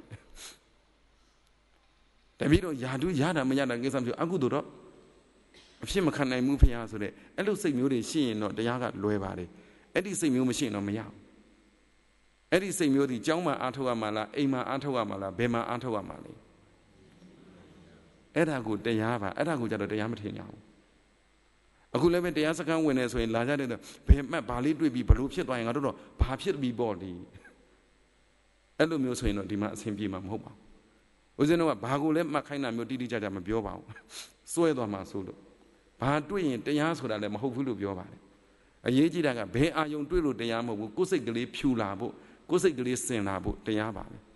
တပည့်တော်ယာတုရတာမရတာကိစ္စမျိုးအကုသိုလ်တော့အဖြစ်မခံနိုင်ဘူးဗျာဆိုတဲ့အဲ့လိုစိတ်မျိုးတွေရှိရင်တော့တရားကလွယ်ပါတယ်အဲ့ဒီစိတ်မျိုးမရှိရင်တော့မရဘူးအဲ့ဒီစိတ်မျိုးဒီကျောင်းမှာအားထုတ်ရမှာလားအိမ်မှာအားထုတ်ရမှာလားဘယ်မှာအားထုတ်ရမှာလဲအဲ့ဒါကိုတရားပါအဲ့ဒါကိုကြတော့တရားမထင်ကြဘူးအခုလည်းပဲတရားစခန်းဝင်နေဆိုရင်လာကြတဲ့ဘယ်မှတ်ဘာလေးတွေ့ပြီးဘလို့ဖြစ်သွားရင်ငါတို့တော့ဘာဖြစ်ပြီးပေါ့လေအဲ့လိုမျိုးဆိုရင်တော့ဒီမှာအဆင်ပြေမှာမဟုတ်ပါဘူးဦးဇင်းတို့ကဘာကိုလဲမှတ်ခိုင်းတာမျိုးတိတိကျကျမပြောပါဘူးစွဲသွားမှာဆိုလို့ဘာတွေ့ရင်တရားဆိုတာလည်းမဟုတ်ဘူးလို့ပြောပါတယ်အရေးကြီးတာကဘယ်အာယုံတွေ့လို့တရားမဟုတ်ဘူးကိုယ်စိတ်ကလေးဖြူလာဖို့ကိုယ်စိတ်ကလေးစင်လာဖို့တရားပါပဲ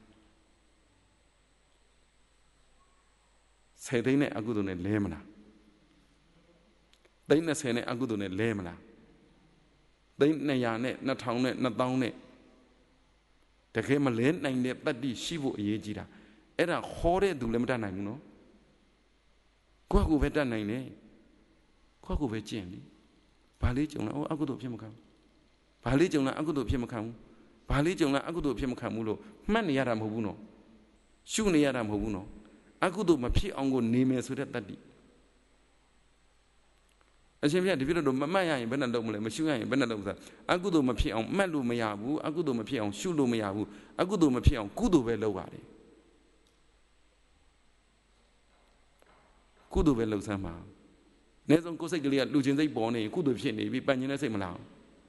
10သိန်းနဲ့အကုသိုလ်နဲ့လဲမလားသိန်း20နဲ့အကုသိုလ်နဲ့လဲမလားသိန်း200နဲ့2000နဲ့2000နဲ့တကယ်မလဲနိုင်တဲ့တတ္တိရှိဖို့အရေးကြီးတာအဲ့ဒါခေါ်တဲ့သူလည်းမတတ်နိုင်ဘူးနော်ကိုယ့်ကိုယ်ပဲတတ်နိုင်တယ်ကိုယ့်ကိုယ်ပဲကျင့်လေဘာလေးကြုံလားအကုသိုလ်ဖြစ်မခံဘူးဘာလေးကြုံလားအကုသိုလ်ဖြစ်မခံဘူးဘာလေးကြုံလားအကုသိုလ်ဖြစ်မခံဘူးလို့မှတ်နေရတာမဟုတ်ဘူးနော်ရှုနေရတာမဟုတ်ဘူးနော်အကုသိုလ်မဖြစ်အောင်ကိုနေမယ်ဆိုတဲ့တတ္တိအရှင်ဘုရားတပည့်တော်မမှတ်ရရင်ဘယ်နဲ့လုပ်မလဲမရှုရရင်ဘယ်နဲ့လုပ်မလဲအကုသိုလ်မဖြစ်အောင်မှတ်လို့မရဘူးအကုသိုလ်မဖြစ်အောင်ရှုလို့မရဘူးအကုသိုလ်မဖြစ်အောင်ကုသိုလ်ပဲလုပ်ရတယ်ကုသိုလ်ပဲလုပ်စမ်းပါအနည်းဆုံးကိုယ်စိတ်ကလေးကလူချင်းစိတ်ပေါ်နေကုသိုလ်ဖြစ်နေပြီပัญญနဲ့စိတ်မလား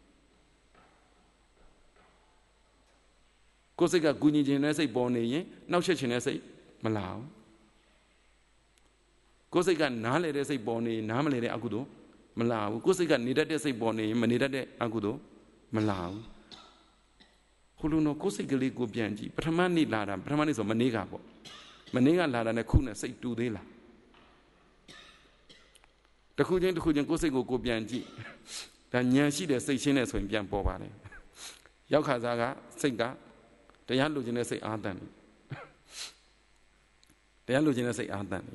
ကိုယ်စိတ်ကကူညီခြင်းနဲ့စိတ်ပေါ်နေရင်နှောက်ယှက်ခြင်းနဲ့စိတ်မလားကိုယ်စိတ်ကနားလေတဲ့စိတ်ပေါ်နေနားမလဲတဲ့အကုသိုလ်မလာဘူးကိုယ်စိတ်ကနေတတ်တဲ့စိတ်ပေါ်နေရင်မနေတတ်တဲ့အကုသိုလ်မလာဘူးခုလုံးတော့ကိုယ်စိတ်ကလေးကိုပြန်ကြည့်ပထမနေ့လာတာပထမနေ့ဆိုမနေ့ကပေါ့မနေ့ကလာတာနဲ့ခုနဲ့စိတ်တူသေးလားတခုချင်းကိုယ်စိတ်ကိုပြန်ကြည့်ဒါဉာဏ်ရှိတဲ့စိတ်ရှင်းတဲ့ဆိုရင်ပြန်ပေါ်ပါတယ်ရောက်ခါစားကစိတ်ကတရားလိုချင်တဲ့စိတ်အာတန်နေတရားလိုချင်တဲ့စိတ်အာတန်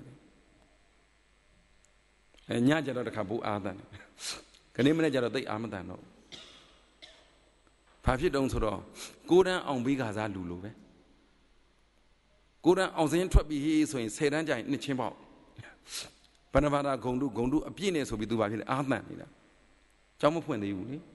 နေညကြတော့တခါဘူးအာတန်ခဏမနဲ့ကြတော့သိအာမတန်တော့ဘာဖြစ်တုံးဆိုတော့ကိုတန်းအောင်ပြီးခါစားလူလိုပဲကိုတန်းအောင်စင်းထွက်ပြီးဆိုရင်10တန်းကြာရင်နှစ်ချင်းပေါက်ဘဏ္ဍဘာသာဂုံတုအပြည့်နဲ့ဆိုပြီးသူဘာဖြစ်လဲအာတန်နေတာကြောင်းမဖွင့်သေးဘူးလေ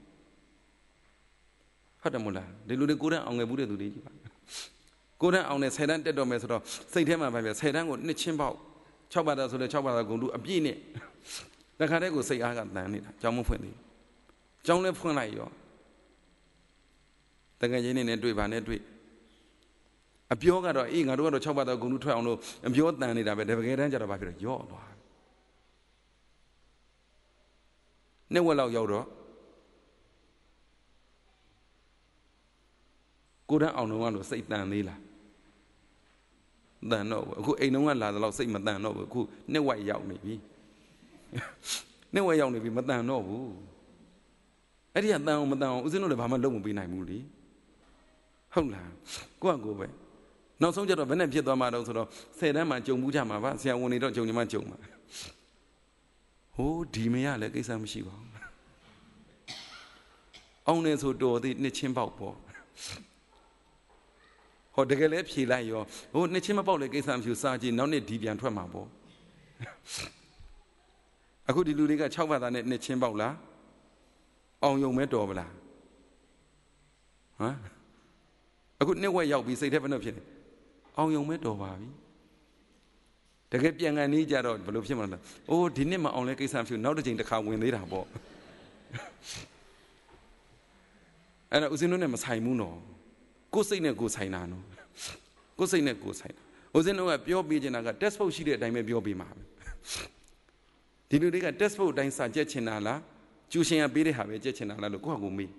ဟုတ်တယ်မို့လားဒီလူတွေကိုတန်းအောင်ငယ်ဘူးတဲ့သူတွေကြီးပါကိုတန်းအောင်နဲ့10တန်းတက်တော့မယ်ဆိုတော့စိတ်ထဲမှာဘာဖြစ်10တန်းကိုနှစ်ချင်းပေါက်6ဘာသာဆိုလဲ6ဘာသာဂုံတုအပြည့်နဲ့တခါတည်းကိုစိတ်အားကတန်နေတာကြောင်းမဖွင့်သေးကြောင်းလဲဖွင့်လိုက်ရောတကယ်ချင်းနဲ့တွေ့ပါနဲ့တွေ့အပြောကတော့အေးငါတို့ကတော့6ဘာသာဂုံတုထွက်အောင်လို့အပြောတန်နေတာပဲတကယ်တမ်းကျတော့ဘာဖြစ်လဲရော့သွားနှစ်ဝက်လောက်ရောက်တော့ကိုတန်းအောင်တော့လို့စိတ်တန်သေးလားတန်တော့အခုအိမ်တော့ကလာတော့စိတ်မတန်တော့ဘူးအခုနှစ်ဝက်ရောက်နေပြီနှစ်ဝက်ရောက်နေပြီမတန်တော့ဘူးအဲ့ဒီကတန်အောင်မတန်အောင်ဦးဇင်းတို့လည်းဘာမှလုပ်မပေးနိုင်ဘူးလေဟုတ်လားကိုယ့်ကိုယ်ပဲနောက်ဆုံးကျတော့ဘယ်နဲ့ဖြစ်သွားမှာတော့ဆိုတော့10တန်းမှာကြုံမှုကြမှာပါဆရာဝန်တွေတော့ကြုံကြမှာကြုံမှာဟိုးဒီမရလည်းကိစ္စမရှိပါဘူးအောင်နေဆိုတော်သည်နှစ်ချင်းပေါက်ပေါ့ဟောတကယ်လည်းဖြေလိုက်ရောဟိုနှစ်ချင်းမပေါက်လေကိစ္စမရှိစားကြည့်နောက်နေ့ဒီပြန်ထွက်မှာပေါ့အခုဒီလူတွေက6ဘာသာနဲ့နှစ်ချင်းပေါက်လားအောင်ယုံမဲတော်ဗလားဟမ်အခုနှစ်ဝက်ရောက်ပြီးစိတ်ထဲဘယ်နှဖြစ်လဲအောင်ယုံမဲတော်ပါပြီတကယ်ပြန်ကန်နေကြတော့ဘယ်လိုဖြစ်မှာလဲအိုးဒီနှစ်မအောင်လဲကိစ္စမရှိနောက်တစ်ချိန်တစ်ခါဝင်သေးတာပေါ့အဲ့ဒါဦးဇင်းတို့နဲ့မဆိုင်ဘူးနော်ကိုယ်စိတ်နဲ့ကိုယ်ဆိုင်တာနော်ကိုယ်စိတ်နဲ့ကိုယ်ဆိုင်တာဦးဇင်းတို့ကပြောပြချင်တာက textbook ရှိတဲ့အတိုင်းပဲပြောပြမှာပဲဒီလူတွေက textbook အတိုင်းစာကြက်ချင်တာလားကျူရှင်ကပေးတဲ့ဟာပဲကြက်ချင်တာလားလို့ကိုယ့်ဟာကိုယ်မေး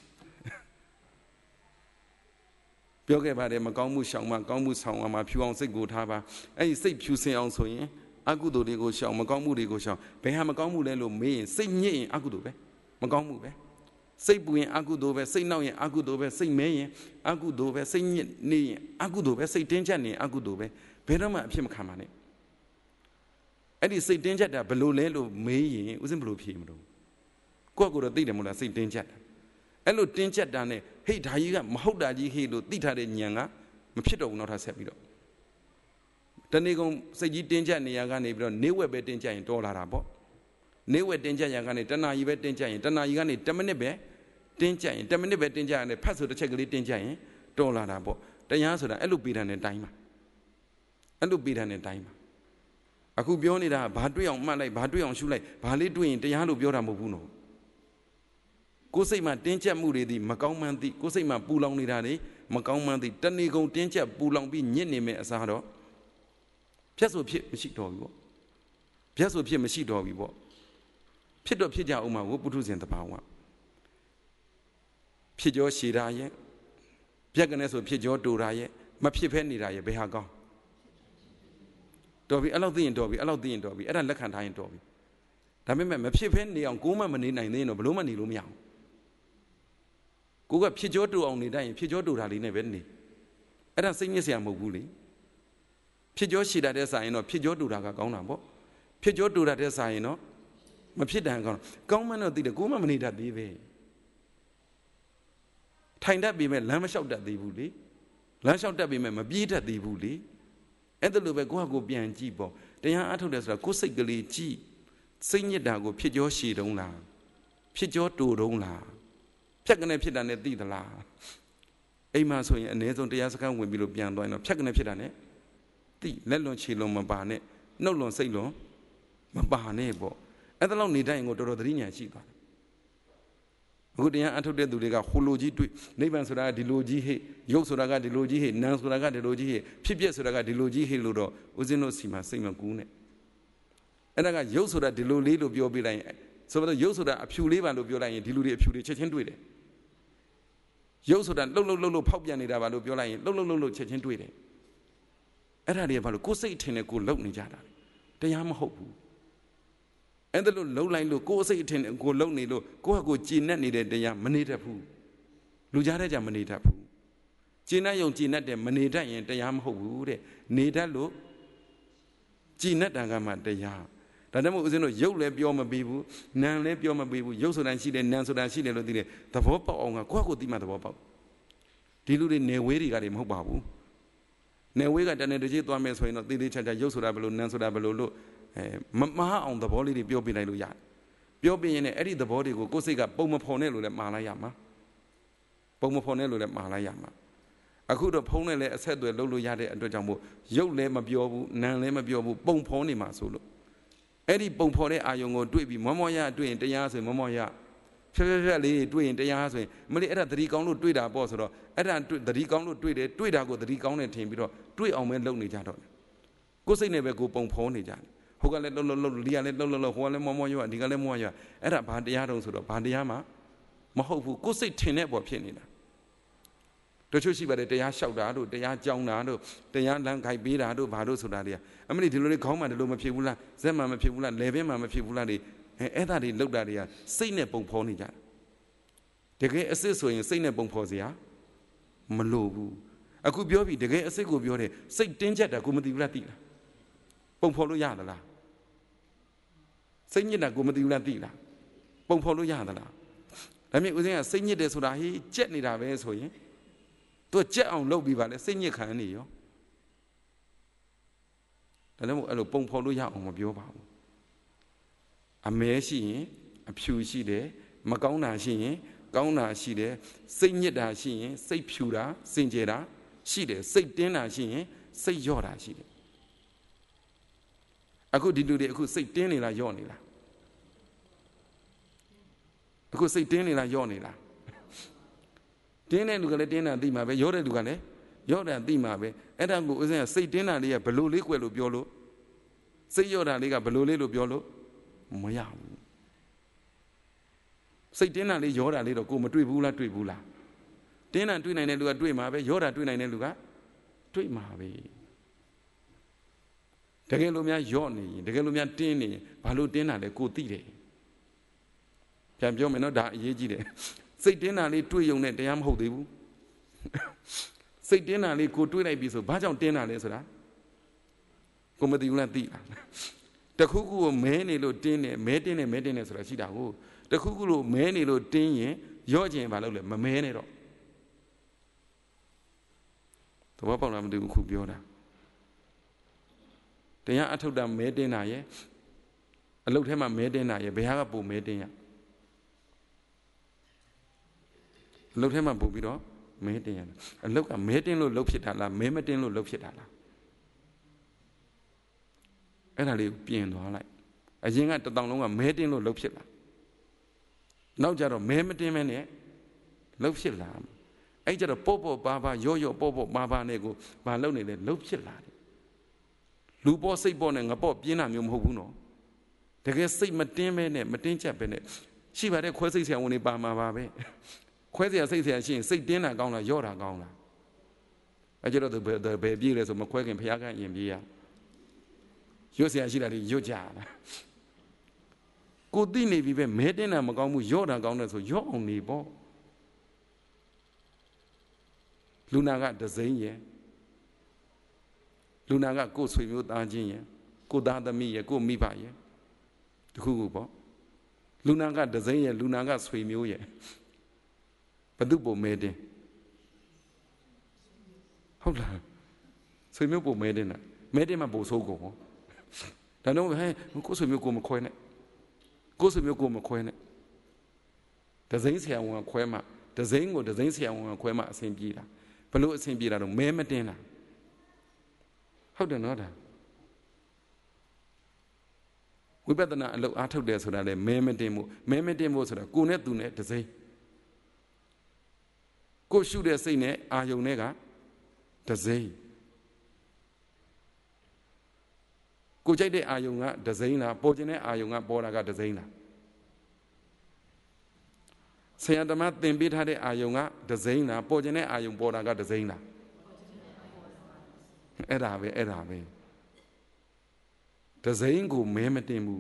ပြောခဲ့ပါတယ်မကောင်းမှုရှောင်မှကောင်းမှုဆောင်အောင်ဖြူအောင်စိတ်ကိုထားပါအဲ့ဒီစိတ်ဖြူစင်အောင်ဆိုရင်အကုသိုလ်တွေကိုရှောင်မကောင်းမှုတွေကိုရှောင်ဘယ်ဟာမကောင်းမှုလဲလို့မေးရင်စိတ်ညစ်ရင်အကုသိုလ်ပဲမကောင်းမှုပဲစိတ်ပူရင်အကုသိုလ်ပဲစိတ်နှောက်ရင်အကုသိုလ်ပဲစိတ်မဲရင်အကုသိုလ်ပဲစိတ်ညစ်နေရင်အကုသိုလ်ပဲစိတ်တင်းကျပ်နေရင်အကုသိုလ်ပဲဘယ်တော့မှအဖြစ်မခံပါနဲ့အဲ့ဒီစိတ်တင်းကျပ်တာဘယ်လိုလဲလို့မေးရင်ဦးစင်းဘယ်လိုဖြေမလို့ကိုယ့်ကိုယ်တော့သိတယ်မို့လားစိတ်တင်းကျပ်တာအဲ့လိုတင်းကျပ်တာနဲ့ဟိတ်ဓာကြီးကမဟုတ်တာကြီးဟိလို့သိထားတဲ့ဉာဏ်ကမဖြစ်တော့ဘူးနောက်ထပ်ဆက်ပြီးတော့တနေ့ကုန်စိတ်ကြီးတင်းကျပ်နေရကနေပြီးတော့နေဝက်ပဲတင်းကျပ်ရင်တော်လာတာပေါ့နေဝက်တင်းကျပ်ရကနေတဏှာကြီးပဲတင်းကျပ်ရင်တဏှာကြီးကနေ10မိနစ်ပဲတင်းကျပ်ရင်10မိနစ်ပဲတင်းကျပ်ရင်ဖတ်ဆိုတစ်ချက်ကလေးတင်းကျပ်ရင်တော်လာတာပေါ့တရားဆိုတာအဲ့လိုပေးတာနဲ့တိုင်းပါအဲ့လိုပေးတာနဲ့တိုင်းပါအခုပြောနေတာဘာတွေ့အောင်မှတ်လိုက်ဘာတွေ့အောင်ရှုလိုက်ဘာလေးတွေ့ရင်တရားလို့ပြောတာမဟုတ်ဘူးနော်ကိုယ်စိတ်မှာတင်းကျပ်မှုတွေဒီမကောင်းမှန်းသိကိုယ်စိတ်မှာပူလောင်နေတာတွေမကောင်းမှန်းသိတဏှီကုံတင်းကျပ်ပူလောင်ပြီးညစ်နေမယ်အစားတော့ဖြတ်ဆိုဖြစ်မရှိတော့ဘူးပေါ့ဖြတ်ဆိုဖြစ်မရှိတော့ဘူးပေါ့ဖြစ်တော့ဖြစ်ကြအောင်မှာဝပုထုဇဉ်တဘာဝဖြစ်ကြောရှည်တာရဲ့ပြက်ကနေဆိုဖြစ်ကြောတူတာရဲ့မဖြစ်ဖဲနေတာရဲ့ဘယ်ဟာကောင်းတော်ပြီအဲ့လောက်သိရင်တော်ပြီအဲ့လောက်သိရင်တော်ပြီအဲ့ဒါလက်ခံထားရင်တော်ပြီဒါပေမဲ့မဖြစ်ဖဲနေအောင်ကိုယ်မှမနေနိုင်သေးရင်တော့ဘလို့မှနေလို့မရအောင်ကိုကဖြစ်ကြောတူအောင်နေတိုင်းဖြစ်ကြောတူတာလေးနဲ့ပဲနေအဲ့ဒါစိတ်ညစ်စရာမဟုတ်ဘူးလေဖြစ်ကြောရှိတာတဲ့ဆိုင်ရင်တော့ဖြစ်ကြောတူတာကကောင်းတာပေါ့ဖြစ်ကြောတူတာတဲ့ဆိုင်ရင်တော့မဖြစ်တန်ကောင်းမှန်းတော့သိတယ်ကိုမှမနေတတ်သေးပဲထိုင်တတ်ပြီမဲ့လမ်းမလျှောက်တတ်သေးဘူးလေလမ်းလျှောက်တတ်ပြီမဲ့မပြေးတတ်သေးဘူးလေအဲ့ဒါလိုပဲကိုယ့်ဟာကိုပြန်ကြည့်ပေါ့တရားအထုတ်တယ်ဆိုတာကိုယ်စိတ်ကလေးကြည့်စိတ်ညစ်တာကိုဖြစ်ကြောရှည်တုံးလားဖြစ်ကြောတူတုံးလားဖြတ်ကနေဖြစ်တာနဲ့သိသလားအိမ်မှာဆိုရင်အ ਨੇ ဆုံးတရားစခန်းဝင်ပြီးလို့ပြန်သွားရင်တော့ဖြတ်ကနေဖြစ်တာနဲ့သိလက်လွန်ခြေလွန်မပါနဲ့နှုတ်လွန်စိတ်လွန်မပါနဲ့ပေါ့အဲ့ဒါလောက်နေတိုင်းကိုတော်တော်သတိဉာဏ်ရှိသွားတယ်အခုတရားအထုတ်တဲ့သူတွေကဟိုလိုကြီးတွေ့နိဗ္ဗာန်ဆိုတာကဒီလိုကြီးဟဲ့ရုပ်ဆိုတာကဒီလိုကြီးဟဲ့နာမ်ဆိုတာကဒီလိုကြီးဟဲ့ဖြစ်ပျက်ဆိုတာကဒီလိုကြီးဟဲ့လို့တော့ဦးဇင်းတို့စီမှာစိတ်မကူးနဲ့အဲ့ဒါကရုပ်ဆိုတာဒီလိုလေးလို့ပြောပြလိုက်ရင်ဆိုတော့ရုပ်ဆိုတာအဖြူလေးပါလို့ပြောလိုက်ရင်ဒီလူတွေအဖြူတွေချက်ချင်းတွေ့တယ်ရုပ်ဆိုတာလှုပ်လှုပ်ဖောက်ပြန်နေတာပါလို့ပြောလိုက်ရင်လှုပ်လှုပ်ချက်ချင်းတွေ့တယ်အဲ့ဒါတွေကဘာလို့ကိုယ်စိတ်ထင်တယ်ကိုယ်လှုပ်နေကြတာတရားမဟုတ်ဘူးအဲ့ဒါလို့လှုပ်လိုက်လို့ကိုယ်စိတ်ထင်တယ်ကိုယ်လှုပ်နေလို့ကိုယ့်ဟာကိုယ်ကြည်နက်နေတဲ့တရားမနေတတ်ဘူးလူကြားတဲ့ကြမနေတတ်ဘူးကြည်နက်ယုံကြည်နက်တယ်မနေတတ်ရင်တရားမဟုတ်ဘူးတဲ့နေတတ်လို့ကြည်နက်တာကမှတရားဒါကြောင့်မို့ဦးဇင်းတို့ရုပ်လည်းပြောမပြီးဘူးနာမ်လည်းပြောမပြီးဘူးရုပ်ဆိုတာရှိတယ်နာမ်ဆိုတာရှိတယ်လို့သိတယ်သဘောပေါက်အောင်ကကိုယ့်ကိုယ်သိမှသဘောပေါက်ဒီလူတွေနေဝေးတွေကတွေမဟုတ်ပါဘူးနေဝေးကတနေ့တစ်ချိန်သွားမယ်ဆိုရင်တော့သေသေးချာချာရုပ်ဆိုတာဘယ်လိုနာမ်ဆိုတာဘယ်လိုလို့မမဟာအောင်သဘောလေးတွေပြောပြလိုက်လို့ရတယ်ပြောပြရင်လည်းအဲ့ဒီသဘောတွေကိုကိုယ်စိတ်ကပုံမဖော်နဲ့လို့လည်းမှားလိုက်ရမှာပုံမဖော်နဲ့လို့လည်းမှားလိုက်ရမှာအခုတော့ဖုံးနဲ့လည်းအဆက်အသွယ်လုပ်လို့ရတဲ့အတွက်ကြောင့်မို့ရုပ်လည်းမပြောဘူးနာမ်လည်းမပြောဘူးပုံဖော်နေမှာဆိုလို့အဲ့ဒီပုံဖော်တဲ့အာယုံကိုတွေ့ပြီးမောမောရတွေ့ရင်တရားဆိုရင်မောမောရဖြည်းဖြည်းလေးတွေ့ရင်တရားဆိုရင်မလေးအဲ့ဒါသတိကောင်းလို့တွေ့တာပေါ့ဆိုတော့အဲ့ဒါသတိကောင်းလို့တွေ့တယ်တွေ့တာကိုသတိကောင်းနဲ့ထင်ပြီးတော့တွေ့အောင်ပဲလုပ်နေကြတော့ကိုယ်စိတ်နဲ့ပဲကိုယ်ပုံဖော်နေကြတယ်ဟိုကလည်းလှုပ်လီကလည်းလှုပ်ဟိုကလည်းမောမောရဒီကလည်းမောရအဲ့ဒါဘာတရားတုံးဆိုတော့ဘာတရားမှမဟုတ်ဘူးကိုယ်စိတ်ထင်တဲ့ပေါ်ဖြစ်နေတာတို့ချို့ရှိပါတယ်တရားလျှောက်တာတို့တရားကြောင်းတာတို့တရားလမ်းခိုက်ပေးတာတို့ဘာတို့ဆိုတာတွေအမလီဒီလိုလေးခေါင်းမှဒီလိုမဖြစ်ဘူးလားဇက်မှမဖြစ်ဘူးလားလေဘင်းမှမဖြစ်ဘူးလားဒီအဲ့ဒါတွေလောက်တာတွေကစိတ်နဲ့ပုံဖော်နေကြတယ်တကယ်အစစ်ဆိုရင်စိတ်နဲ့ပုံဖော်စရာမလိုဘူးအခုပြောပြီတကယ်အစစ်ကိုပြောတယ်စိတ်တင်းကျပ်တာကိုမသိဘူးလားသိလားပုံဖော်လို့ရသလားစိတ်ညစ်တာကိုမသိဘူးလားသိလားပုံဖော်လို့ရသလားဒါမြင်ဦးစင်းကစိတ်ညစ်တယ်ဆိုတာဟေးကြက်နေတာပဲဆိုရင်သူကြက်အောင်လုပ်ပြီးပါလေစိတ်ညစ်ခံနေရောဒါလည်းမို့အဲ့လိုပုံဖော်လို့ရအောင်မပြောပါဘူးအမဲရှိရင်အဖြူရှိတယ်မကောင်းတာရှိရင်ကောင်းတာရှိတယ်စိတ်ညစ်တာရှိရင်စိတ်ဖြူတာစင်ကြယ်တာရှိတယ်စိတ်တင်းတာရှိရင်စိတ်လျော့တာရှိတယ်အခုဒီလူတွေအခုစိတ်တင်းနေလားလျော့နေလားအခုစိတ်တင်းနေလားလျော့နေလားတင်းတဲ့လူကလည်းတင်းတာသိမှာပဲလျော့တဲ့လူကလည်းလျော့တာသိမှာပဲအဲ့ဒါကိုဦးဇင်းကစိတ်တင်းတာလေးကဘလို့လေးကွယ်လို့ပြောလို့စိတ်လျော့တာလေးကဘလို့လေးလို့ပြောလို့မရဘူးစိတ်တင်းတာလေးရောတာလေးတော့ကိုမတွေ့ဘူးလားတွေ့ဘူးလားတင်းတာတွေ့နိုင်တဲ့လူကတွေ့မှာပဲရောတာတွေ့နိုင်တဲ့လူကတွေ့မှာပဲတကယ်လို့များရော့နေရင်တကယ်လို့များတင်းနေရင်ဘာလို့တင်းတာလဲကိုသိတယ်ပြန်ပြောမယ်နော်ဒါအရေးကြီးတယ်စိတ်တင်းတာလေးတွေ့ုံနဲ့တရားမဟုတ်သေးဘူးစိတ်တင်းတာလေးကိုတွေးလိုက်ပြီဆိုဘာကြောင့်တင်းတာလဲဆိုတာကိုမသိဘူးလားသိလားတခုခုကိုမဲနေလို့တင်းတယ်မဲတင်းတယ်မဲတင်းတယ်ဆိုတာရှိတာကိုတခုခုလို့မဲနေလို့တင်းရင်ရော့ကျင်ဘာလို့လဲမမဲနဲ့တော့သဘောပေါက်လားမသိဘူးခုပြောတာတရားအထုတ်တာမဲတင်းတာရဲ့အလုတ်ထဲမှာမဲတင်းတာရဲ့ဘယ်ဟာကပုံမဲတင်းရအလုတ်ထဲမှာပုံပြီးတော့မဲတင်းရအလုတ်ကမဲတင်းလို့လှုပ်ဖြစ်တာလားမဲမတင်းလို့လှုပ်ဖြစ်တာလားအဲ့ဒါလေးပြင်သွားလိုက်အရင်ကတတောင်လုံးကမဲတင်းလို့လှုပ်ဖြစ်လာနောက်ကြတော့မဲမတင်းမဲနဲ့လှုပ်ဖြစ်လာအဲ့ကြတော့ပေါ့ပေါ့ပါပါရော့ရော့ပေါ့ပေါ့ပါပါနဲ့ကိုမလှုပ်နေလေလှုပ်ဖြစ်လာတယ်လူပေါ်စိတ်ပေါ်နဲ့ငါပေါ်ပြင်းတာမျိုးမဟုတ်ဘူးနော်တကယ်စိတ်မတင်းမဲနဲ့မတင်းချက်ပဲနဲ့ရှိပါတဲ့ခွဲစိတ်ဆရာဝန်တွေပါမှာပါပဲခွဲစရာစိတ်ဆရာရှိရင်စိတ်တင်းတာကောင်းလားရော့တာကောင်းလားအဲ့ကြတော့ဘယ်ပြေးလဲဆိုမခွဲခင်ဘုရားကရင်ပြေးရရွတ်เสียရှိတာတွေရွတ်ကြတာကိုသိနေပြီပဲမဲတင်းတာမကောင်းဘူးရော့တာကောင်းတယ်ဆိုရော့အောင်နေပေါ့လူနာကဒဇိမ့်ရဲ့လူနာကကိုယ်ဆွေမျိုးသားချင်းရဲ့ကိုသားသမီးရဲ့ကိုမိဘရဲ့တခုခုပေါ့လူနာကဒဇိမ့်ရဲ့လူနာကဆွေမျိုးရဲ့ဘသူပုံမဲတင်းဟုတ်လားဆွေမျိုးပုံမဲတင်းတာမဲတင်းမှာပုံဆိုးကုန်ပေါ့ဒါတော့ဟဲ့ကိုဆွေမျိုးကိုမခွဲနဲ့ကိုဆွေမျိုးကိုမခွဲနဲ့ဒဇိမ့်ဆရာဝန်ခွဲမှဒဇိမ့်ကိုဒဇိမ့်ဆရာဝန်ခွဲမှအဆင်ပြေတာဘလို့အဆင်ပြေတာတော့မဲမတင်းတာဟုတ်တယ်နော်ဒါဝိပဿနာအလုပ်အားထုတ်တယ်ဆိုတာလေမဲမတင်းမှုမဲမတင်းမှုဆိုတာကိုနဲ့သူနဲ့ဒဇိမ့်ကိုရှုတဲ့စိတ်နဲ့အာယုန်နဲ့ကဒဇိမ့်ကိုကြိုက်တဲ့အာယုံကဒဇိမ့်လားပေါ်ခြင်းတဲ့အာယုံကပေါ်တာကဒဇိမ့်လားဆရာသမားသင်ပေးထားတဲ့အာယုံကဒဇိမ့်လားပေါ်ခြင်းတဲ့အာယုံပေါ်တာကဒဇိမ့်လားအဲ့ဒါပဲဒဇိမ့်ကိုမဲမတင်ဘူး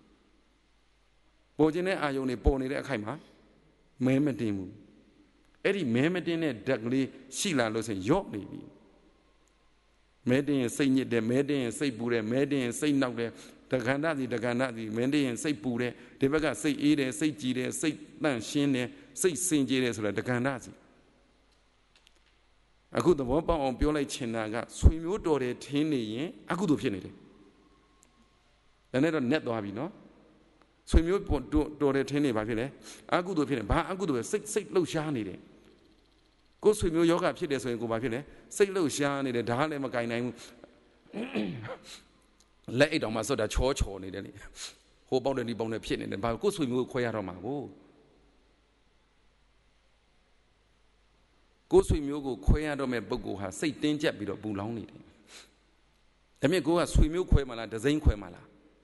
ပေါ်ခြင်းတဲ့အာယုံတွေပေါ်နေတဲ့အခိုက်မှာမဲမတင်ဘူးအဲ့ဒီမဲမတင်တဲ့ဓာတ်ကလေးရှိလာလို့ဆိုရင်ရော့နေပြီမဲတင်းရင်စိတ်ညစ်တယ်မဲတင်းရင်စိတ်ပူတယ်မဲတင်းရင်စိတ်နောက်တယ်တက္ကန္တစီမဲတင်းရင်စိတ်ပူတယ်ဒီဘက်ကစိတ်အေးတယ်စိတ်ကြည်တယ်စိတ်တန့်ရှင်းတယ်စိတ်စင်ကြယ်တယ်ဆိုတာတက္ကန္တစီအခုသဘောပေါက်အောင်ပြောလိုက်ချင်တာကဆွေမျိုးတော်တယ်ထင်းနေရင်အကုသိုလ်ဖြစ်နေတယ်ဒါနဲ့တော့netသွားပြီနော်ဆွေမျိုးတော်တယ်ထင်းနေဘာဖြစ်လဲအကုသိုလ်ဖြစ်နေဘာအကုသိုလ်ပဲစိတ်လှုပ်ရှားနေတယ်ကိုယ်ဆွေမျိုးယောဂဖြစ်တယ်ဆိုရင်ကိုဘာဖြစ်လဲစိတ်လှုပ်ရှားနေတယ်ဒါလည်းမကင်နိုင်ဘူးလက်အိတ်တောင်မှစောတာချောနေတယ်လေဟိုပေါက်တဲ့ဒီပေါက်နဲ့ဖြစ်နေတယ်ဘာကိုယ်ဆွေမျိုးကိုခွဲရတော့မှာကိုယ်ဆွေမျိုးကိုခွဲရတော့မဲ့ပုဂ္ဂိုလ်ဟာစိတ်တင်းကျပ်ပြီးတော့ပူလောင်နေတယ်ဒါမြင်ကိုကဆွေမျိုးခွဲမှလားဒဇိမ့်ခွဲမှလား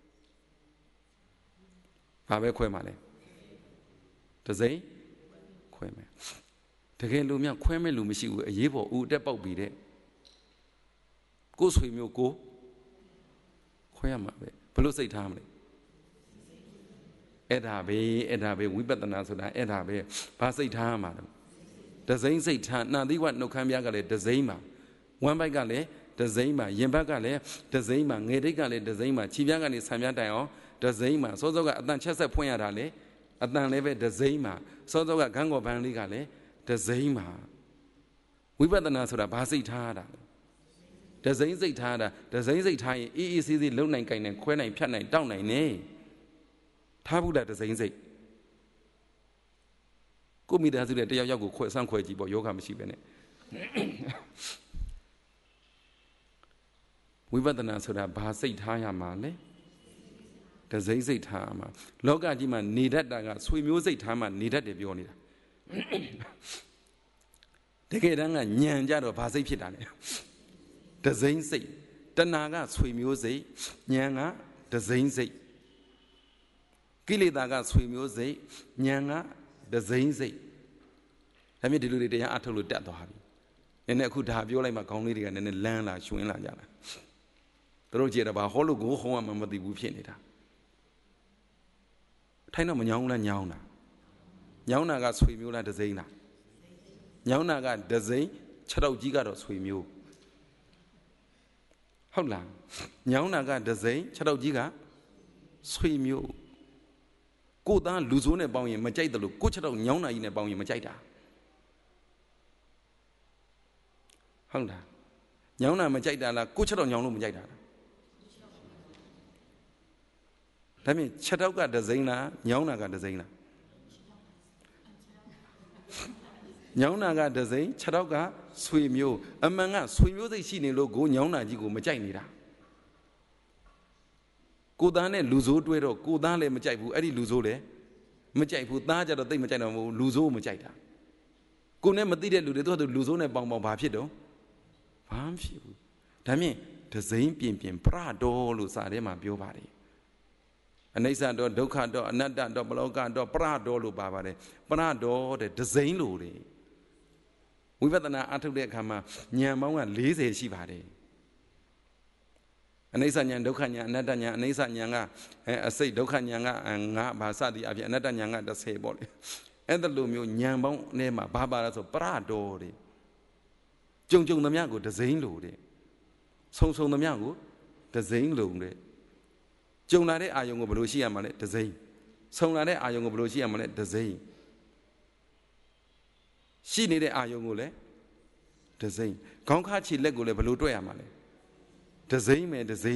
ဘာပဲခွဲမှလဲဒဇိမ့်ခွဲမယ်တကယ်လို့များခွဲမဲ့လူမရှိဘူးအရေးပေါ်ဦးတက်ပေါက်ပြီးတဲ့ကိုယ်ဆွေမျိုးကိုခွဲရမှာပဲဘလို့စိတ်ထားမလဲအဲ့ဒါပဲဝိပဿနာဆိုတာအဲ့ဒါပဲဘာစိတ်ထားရမှာလဲဒဇိမ့်စိတ်ထားနှာသီးဝနှုတ်ခမ်းပြားကလည်းဒဇိမ့်မှာဝမ်းပိုက်ကလည်းဒဇိမ့်မှာရင်ဘက်ကလည်းဒဇိမ့်မှာငယ်တိတ်ကလည်းဒဇိမ့်မှာခြေပြားကနေဆံပြားတိုင်အောင်ဒဇိမ့်မှာစောစောကအတန်ချက်ဆက်ဖွင့်ရတာလေအတန်လည်းပဲဒဇိမ့်မှာစောစောကခန်းကောပန်းလေးကလည်းဒဇိမ့်မှာဝိပဿနာဆိုတာဘာစိတ်ထားတာဒဇိမ့်စိတ်ထားတာဒဇိမ့်စိတ်ထားရင်အေးအေးဆေးဆေးလုံနိုင်ကြိုင်နိုင်ခွဲနိုင်ဖြတ်နိုင်တောက်နိုင်နေထားဘူးလားဒဇိမ့်စိတ်ကိုမိသားစုတဲ့တယောက်ယောက်ကိုခွဲဆန်းခွဲကြည့်ပေါ့ယောဂမရှိပဲနဲ့ဝိပဿနာဆိုတာဘာစိတ်ထားရမှာလဲဒဇိမ့်စိတ်ထားမှာလောကကြီးမှာနေတတ်တာကဆွေမျိုးစိတ်ထားမှနေတတ်တယ်ပြောနေတာတကယ်တမ်းကညံကြတော့ဘာစိတ်ဖြစ်တာလဲဒဇိမ့်စိတ်တဏှာကဆွေမျိုးစိတ်ညံကဒဇိမ့်စိတ်ကိလေသာကဆွေမျိုးစိတ်ညံကဒဇိမ့်စိတ်ဒါမြင့်ဒီလူတွေတရားအထုတ်လို့တက်သွားပြီနည်းနည်းအခုဒါပြောလိုက်မှခေါင်းလေးတွေကနည်းနည်းလန်းလာရွှင်လာကြတာသူတို့ကြည့်တော့ဘာဟောလို့ကိုဟောမှမသိဘူးဖြစ်နေတာထိုင်းတော့မညောင်းလားညောင်းတာညောင်းတာကဆွေမျိုးလားဒဇိမ့်လားညောင်းတာကဒဇိမ့်6တောက်ကြီးကတော့ဆွေမျိုးဟုတ်လားညောင်းတာကဒဇိမ့်6တောက်ကြီးကဆွေမျိုးကိုသားလူဆိုးနဲ့ပေါင်းရင်မကြိုက်တယ်လို့ကို6တောက်ညောင်းတာကြီးနဲ့ပေါင်းရင်မကြိုက်တာဟုတ်လားညောင်းတာမကြိုက်တာလားကို6တောက်ညောင်းလို့မကြိုက်တာလားဒါမြင်6တောက်ကဒဇိမ့်လားညောင်းတာကဒဇိမ့်လားညောင်းတာကဒဇိမ့်6တောက်ကဆွေမျိုးအမှန်ကဆွေမျိုးစိတ်ရှိနေလို့ကိုညောင်းတာကြီးကိုမကြိုက်နေတာကိုသားနဲ့လူဆိုးတွဲတော့ကိုသားလည်းမကြိုက်ဘူးအဲ့ဒီလူဆိုးလည်းမကြိုက်ဘူးသားကြတော့သိမကြိုက်တော့ဘူးလူဆိုးမကြိုက်တာကိုနဲ့မသိတဲ့လူတွေသူကလူဆိုးနဲ့ပေါင်းဘာဖြစ်တော့ဘာမှဖြစ်ဘူးဒါမြင်ဒဇိမ့်ပြင်ပရတော်လို့စာထဲမှာပြောပါတယ်အနိစ္စတော့ဒုက္ခတော့အနတ္တတော့ပလောကတော့ပရတော်လို့ပါပါတယ်ပရတော်တဲ့ဒဇိမ့်လို့တဲ့ဝိပဿနာအထုတ်တဲ့အခါမှာဉာဏ်ပေါင်းက40ရှိပါတယ်အနိစ္စဉာဏ်ဒုက္ခဉာဏ်အနတ္တဉာဏ်အနိစ္စဉာဏ်ကအစိတ်ဒုက္ခဉာဏ်ကငါဘာစသည်အဖြစ်အနတ္တဉာဏ်က30ပေါ့လေအဲ့ဒါလိုမျိုးဉာဏ်ပေါင်းထဲမှာဘာပါလဲဆိုပရတော်တဲ့ကြုံသမျှကိုဒဇိမ့်လို့တဲ့ဆုံသမျှကိုဒဇိမ့်လို့တဲ့ကြုံလာတဲ့အာယုံကိုဘယ်လိုရှိရမှာလဲဒဇိမ့်ဆုံလာတဲ့အာယုံကိုဘယ်လိုရှိရမှာလဲဒဇိမ့်ရှိနေတဲ့အာယုံကိုလည်းဒဇိမ့်ခေါင်းခါခြေလက်ကိုလည်းဘယ်လိုတွေ့ရမှာလဲဒဇိမ့်မယ်တ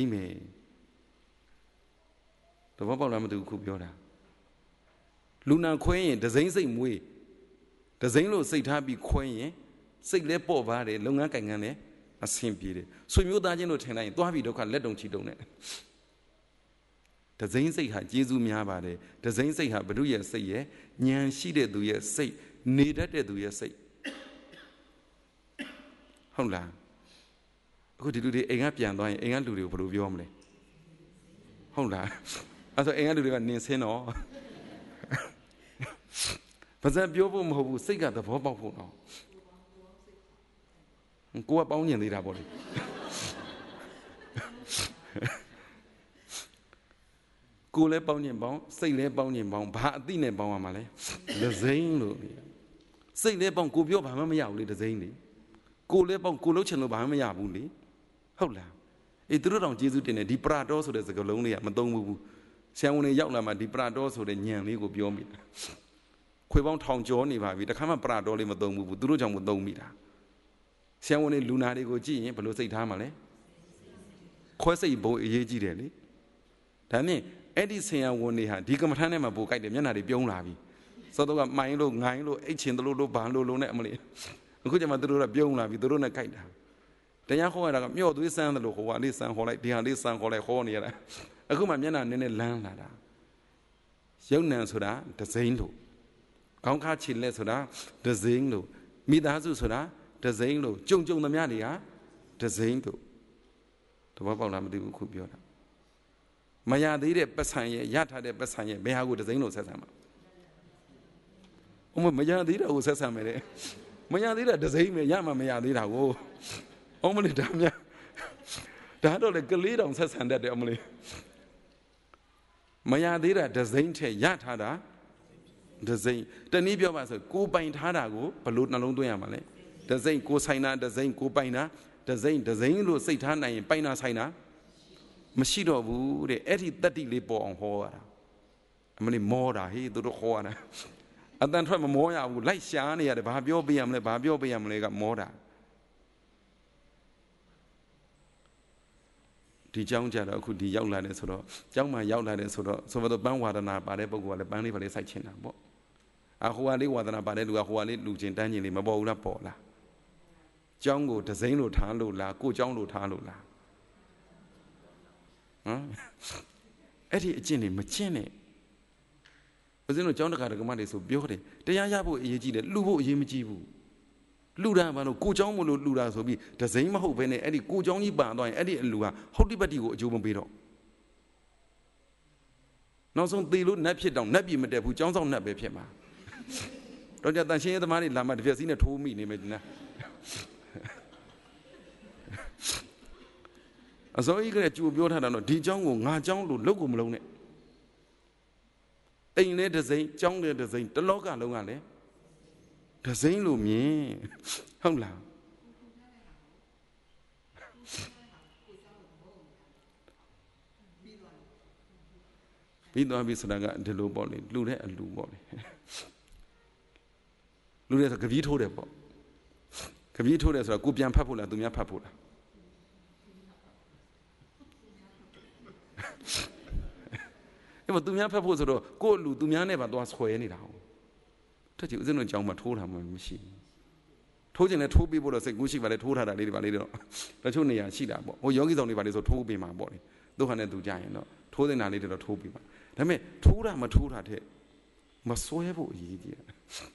ဘောပေါက်လားမသိဘူးခုပြောတာလူနာခွဲရင်ဒဇိမ့်စိတ်မွေးဒဇိမ့်လို့စိတ်ထားပြီးခွဲရင်စိတ်လဲပေါ့ပါတယ်လုပ်ငန်းကိုင်ငန်းလဲအဆင်ပြေတယ်ဆွေမျိုးသားချင်းတို့ထင်လိုက်ရင်သွားပြီးဒုက္ခလက်တုံချီတုံနဲ့ဒဇိမ့်စိတ်ဟာကျေးဇူးများပါတယ်ဒဇိမ့်စိတ်ဟာဘုရုရဲ့စိတ်ရဲ့ဉာဏ်ရှိတဲ့သူရဲ့စိတ်နေတတ်တဲ့သူရဲ့စိတ်ဟုတ်လားအခုဒီလူတွေအိမ်ကပြန်သွားရင်အိမ်ကလူတွေကိုဘယ်လိုပြောမလဲဟုတ်လားအဲ့ဆိုအိမ်ကလူတွေကနင်ဆင်းတော့ဘာသာပြောဖို့မဟုတ်ဘူးစိတ်ကသဘောပေါက်ဖို့တော့ကိုကပေါင်းညင်သေးတာပေါ့လေကိုလည်းပေါင်းညင်ပေါင်းစိတ်လည်းပေါင်းညင်ပေါင်းဘာအသိနဲ့ပေါင်းရမှာလဲဒဇိမ့်လို့စိတ်လည်းပေါင်းကိုပြောဘာမှမရဘူးလေဒဇိမ့်လေကိုလည်းပေါင်းကိုလုံးချင်လို့ဘာမှမရဘူးလေဟုတ်လားအေးသူတို့တောင်ကျေးဇူးတင်တယ်ဒီပရာတော်ဆိုတဲ့စကားလုံးလေးကမသုံးဘူးဆရာဝန်တွေရောက်လာမှဒီပရာတော်ဆိုတဲ့ညံလေးကိုပြောမိတာခွေပေါင်းထောင်ကျော်နေပါပြီတခါမှပရာတော်လေးမသုံးဘူးသူတို့ကြောင့်မသုံးမိတာဆရာဝန်တွေလူနာတွေကိုကြည့်ရင်ဘယ်လိုစိတ်ထားမှာလဲခွဲစိတ်ဘုံအရေးကြီးတယ်လေဒါနဲ့အဲ့ဒီဆရာဝန်တွေဟာဒီကမ္မထမ်းထဲမှာပိုကြိုက်တယ်မျက်နှာတွေပြုံးလာပြီစောတော့ကမိုင်းလို့ငိုင်းလို့အိတ်ချင်လို့ဘာလို့နဲ့အမလေးအခုကျမှသူတို့ကပြုံးလာပြီသူတို့နဲ့ကြိုက်တာတရားခေါ်ရတာကမြော့သွေးစမ်းတယ်လို့ဟိုကလေးစမ်းခေါ်လိုက်ဒီဟာလေးစမ်းခေါ်လိုက်ဟောနေရတာအခုမှမျက်နှာနည်းနည်းလန်းလာတာရုပ်နံဆိုတာဒဇိမ့်လို့ခေါင်းခါချီလက်ဆိုတာဒဇိမ့်လို့မိသားစုဆိုတာဒဇိမ့်လို့ကြုံသမျှတွေကဒဇိမ့်လို့တဘောပေါက်လားမသိဘူးခုပြောတာမရသေးတဲ့ပတ်စံရဲ့ရထားတဲ့ပတ်စံရဲ့ဘယ်ဟာကိုဒဇိမ့်လို့ဆက်ဆံမှာမရသေးတာကိုဆက်ဆံမယ်တဲ့မရသေးတာဒဇိမ့်မယ်ရမှမရသေးတာကိုအမလေးဒါများဒါတော့လေကလေးတောင်ဆက်ဆံတတ်တယ်အမလေးမရသေးတာဒဇိမ့်ထဲရထားတာဒဇိမ့်တနည်းပြောပါဆိုကိုပိုင်ထားတာကိုဘလို့နှလုံးသွင်းရမှာလဲဒဇိမ့်ကိုဆိုင်တာဒဇိမ့်ကိုပိုင်တာဒဇိမ့်လို့စိတ်ထားနိုင်ရင်ပိုင်တာဆိုင်တာမရှိတော့ဘူးတဲ့အဲ့ဒီတတ္တိလေးပေါ်အောင်ဟောရတာအမလေးမောတာဟေးသူတို့ဟောရတာအတန်ထွက်မမောရဘူးလိုက်ရှာနေရတယ်ဘာပြောပေးရမလဲဘာပြောပေးရမလဲကမောတာဒီเจ้าကြတော့အခုဒီရောက်လာတယ်ဆိုတော့เจ้าမှာရောက်လာတယ်ဆိုတော့ပန်းဝါဒနာပါတဲ့ပုဂ္ဂိုလ်ကလည်းပန်းလေးပါလေးစိုက်ချင်တာပေါ့ဟိုကလေးဝါဒနာပါတဲ့လူကဟိုကလေးလူချင်းတန်းချင်းလေးမပေါ်ဘူးလားပေါ်လားเจ้าကိုဒဇိမ့်လို့ထားလို့လားကိုเจ้าလို့ထားလို့လားအဲ့ဒီအကျင့်တွေမကျင့်နဲ့ဦးဇင်းတို့ကျောင်းတကာတက္ကမတွေဆိုပြောတယ်တရားရဖို့အရေးကြီးတယ်လှူဖို့အရေးမကြီးဘူးလှူတာဘာလို့ကိုเจ้าမလို့လှူတာဆိုပြီးဒဇိမ့်မဟုတ်ဘဲနဲ့အဲ့ဒီကိုเจ้าကြီးပါသွားရင်အဲ့ဒီအလှူဟာဟုတ်တိပတ္တိကိုအကျိုးမပေးတော့နောက်ဆုံးသေလို့နတ်ဖြစ်တော့နတ်ပြည်မတက်ဘူးကျောင်းဆောင်နတ်ပဲဖြစ်မှာတော့ကြတန်ရှင်းရေးသမားတွေလာမှတစ်ပြက်စီးနဲ့ထိုးမိနေမယ်ဒီနာအစိုးရကလည်းကြိုပြောထားတာတော့ဒီเจ้าကိုငါเจ้าလို့လုပ်ကိုမလုံးနဲ့အိမ်နဲ့ဒဇိမ့်เจ้าနဲ့ဒဇိမ့်တလောကလုံးကလည်းဒဇိမ့်လို့မြင်ဟုတ်လားပြီးသွားပြီဆိုတာကဒီလိုပေါ့လေလူတဲ့အလူပေါ့လေလူတဲ့ဆိုကပီးထိုးတယ်ပေါ့ကပီးထိုးတယ်ဆိုတော့ကိုပြန်ဖတ်ဖို့လားသူများဖတ်ဖို့လားအဲ့မသူများဖတ်ဖို့ဆိုတော့ကိုလူသူများနဲ့ပါသွားဆွဲနေတာဟုတ်တချို့ဦးဇင်းတို့ကြောင်းမှာထိုးတာမှမရှိထိုးခြင်းနဲ့ထိုးပြီးဖို့တော့စိတ်ကူးရှိပါလေထိုးထားတာလေးတွေပါလေးတော့တချို့နေရာရှိတာပေါ့ဟိုယောဂီဆောင်တွေပါလေဆိုထိုးပြီးမှာပေါ့လေသူခါနဲ့သူကြရင်တော့ထိုးတဲ့နာလေးတွေတော့ထိုးပြီးမှာဒါပေမဲ့ထိုးတာမထိုးတာတဲ့မဆွဲဖို့အရေးကြီးတယ်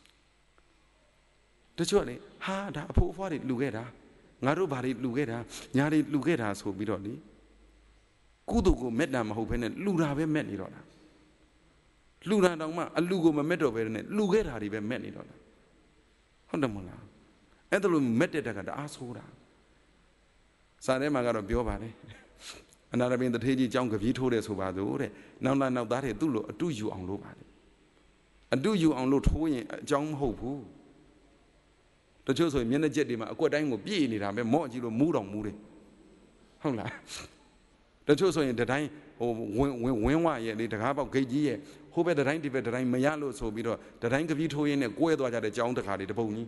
တချို့လေဟာဒါအဖိုးအဖွားတွေလူခဲ့တာငါတို့ဘာတွေလူခဲ့တာညာတွေလူခဲ့တာဆိုပြီးတော့လေကုသိုလ်ကိုမက်တာမဟုတ်ဘဲနဲ့လူတာပဲမက်နေတော့တာလူတာတောင်မှအလူကိုမမက်တော့ဘဲနဲ့လူခဲ့တာတွေပဲမက်နေတော့တာဟုတ်တယ်မဟုတ်လားအဲ့ဒါလိုမက်တဲ့တက်ကတအားဆိုးတာစာထဲမှာကတော့ပြောပါတယ်အနာရပင်တထေးကြီးကြောင်းကပီးထိုးတယ်ဆိုပါစို့တဲ့နောက်လာနောက်သားတွေသူ့လိုအတုယူအောင်လုပ်ပါတယ်အတုယူအောင်လို့ထိုးရင်အကြောင်းမဟုတ်ဘူးတချို့ဆိုရင်မျက်နှာကျက်တွေမှာအကွက်တိုင်းကိုပြည့်နေတာပဲမော့ကြည့်လို့မူးတော်မူးတယ်ဟုတ်လားတချို့ဆိုရင်တတိုင်းဟိုဝင်းဝရဲ့လေတကားပေါက်ဂိတ်ကြီးရဲ့ဟိုဘက်တတိုင်းဒီဘက်တတိုင်းမရလို့ဆိုပြီးတော့တတိုင်းကပီးထိုးရင်းနဲ့ကွဲသွားကြတဲ့ကြောင်းတခါတွေတပုံကြီး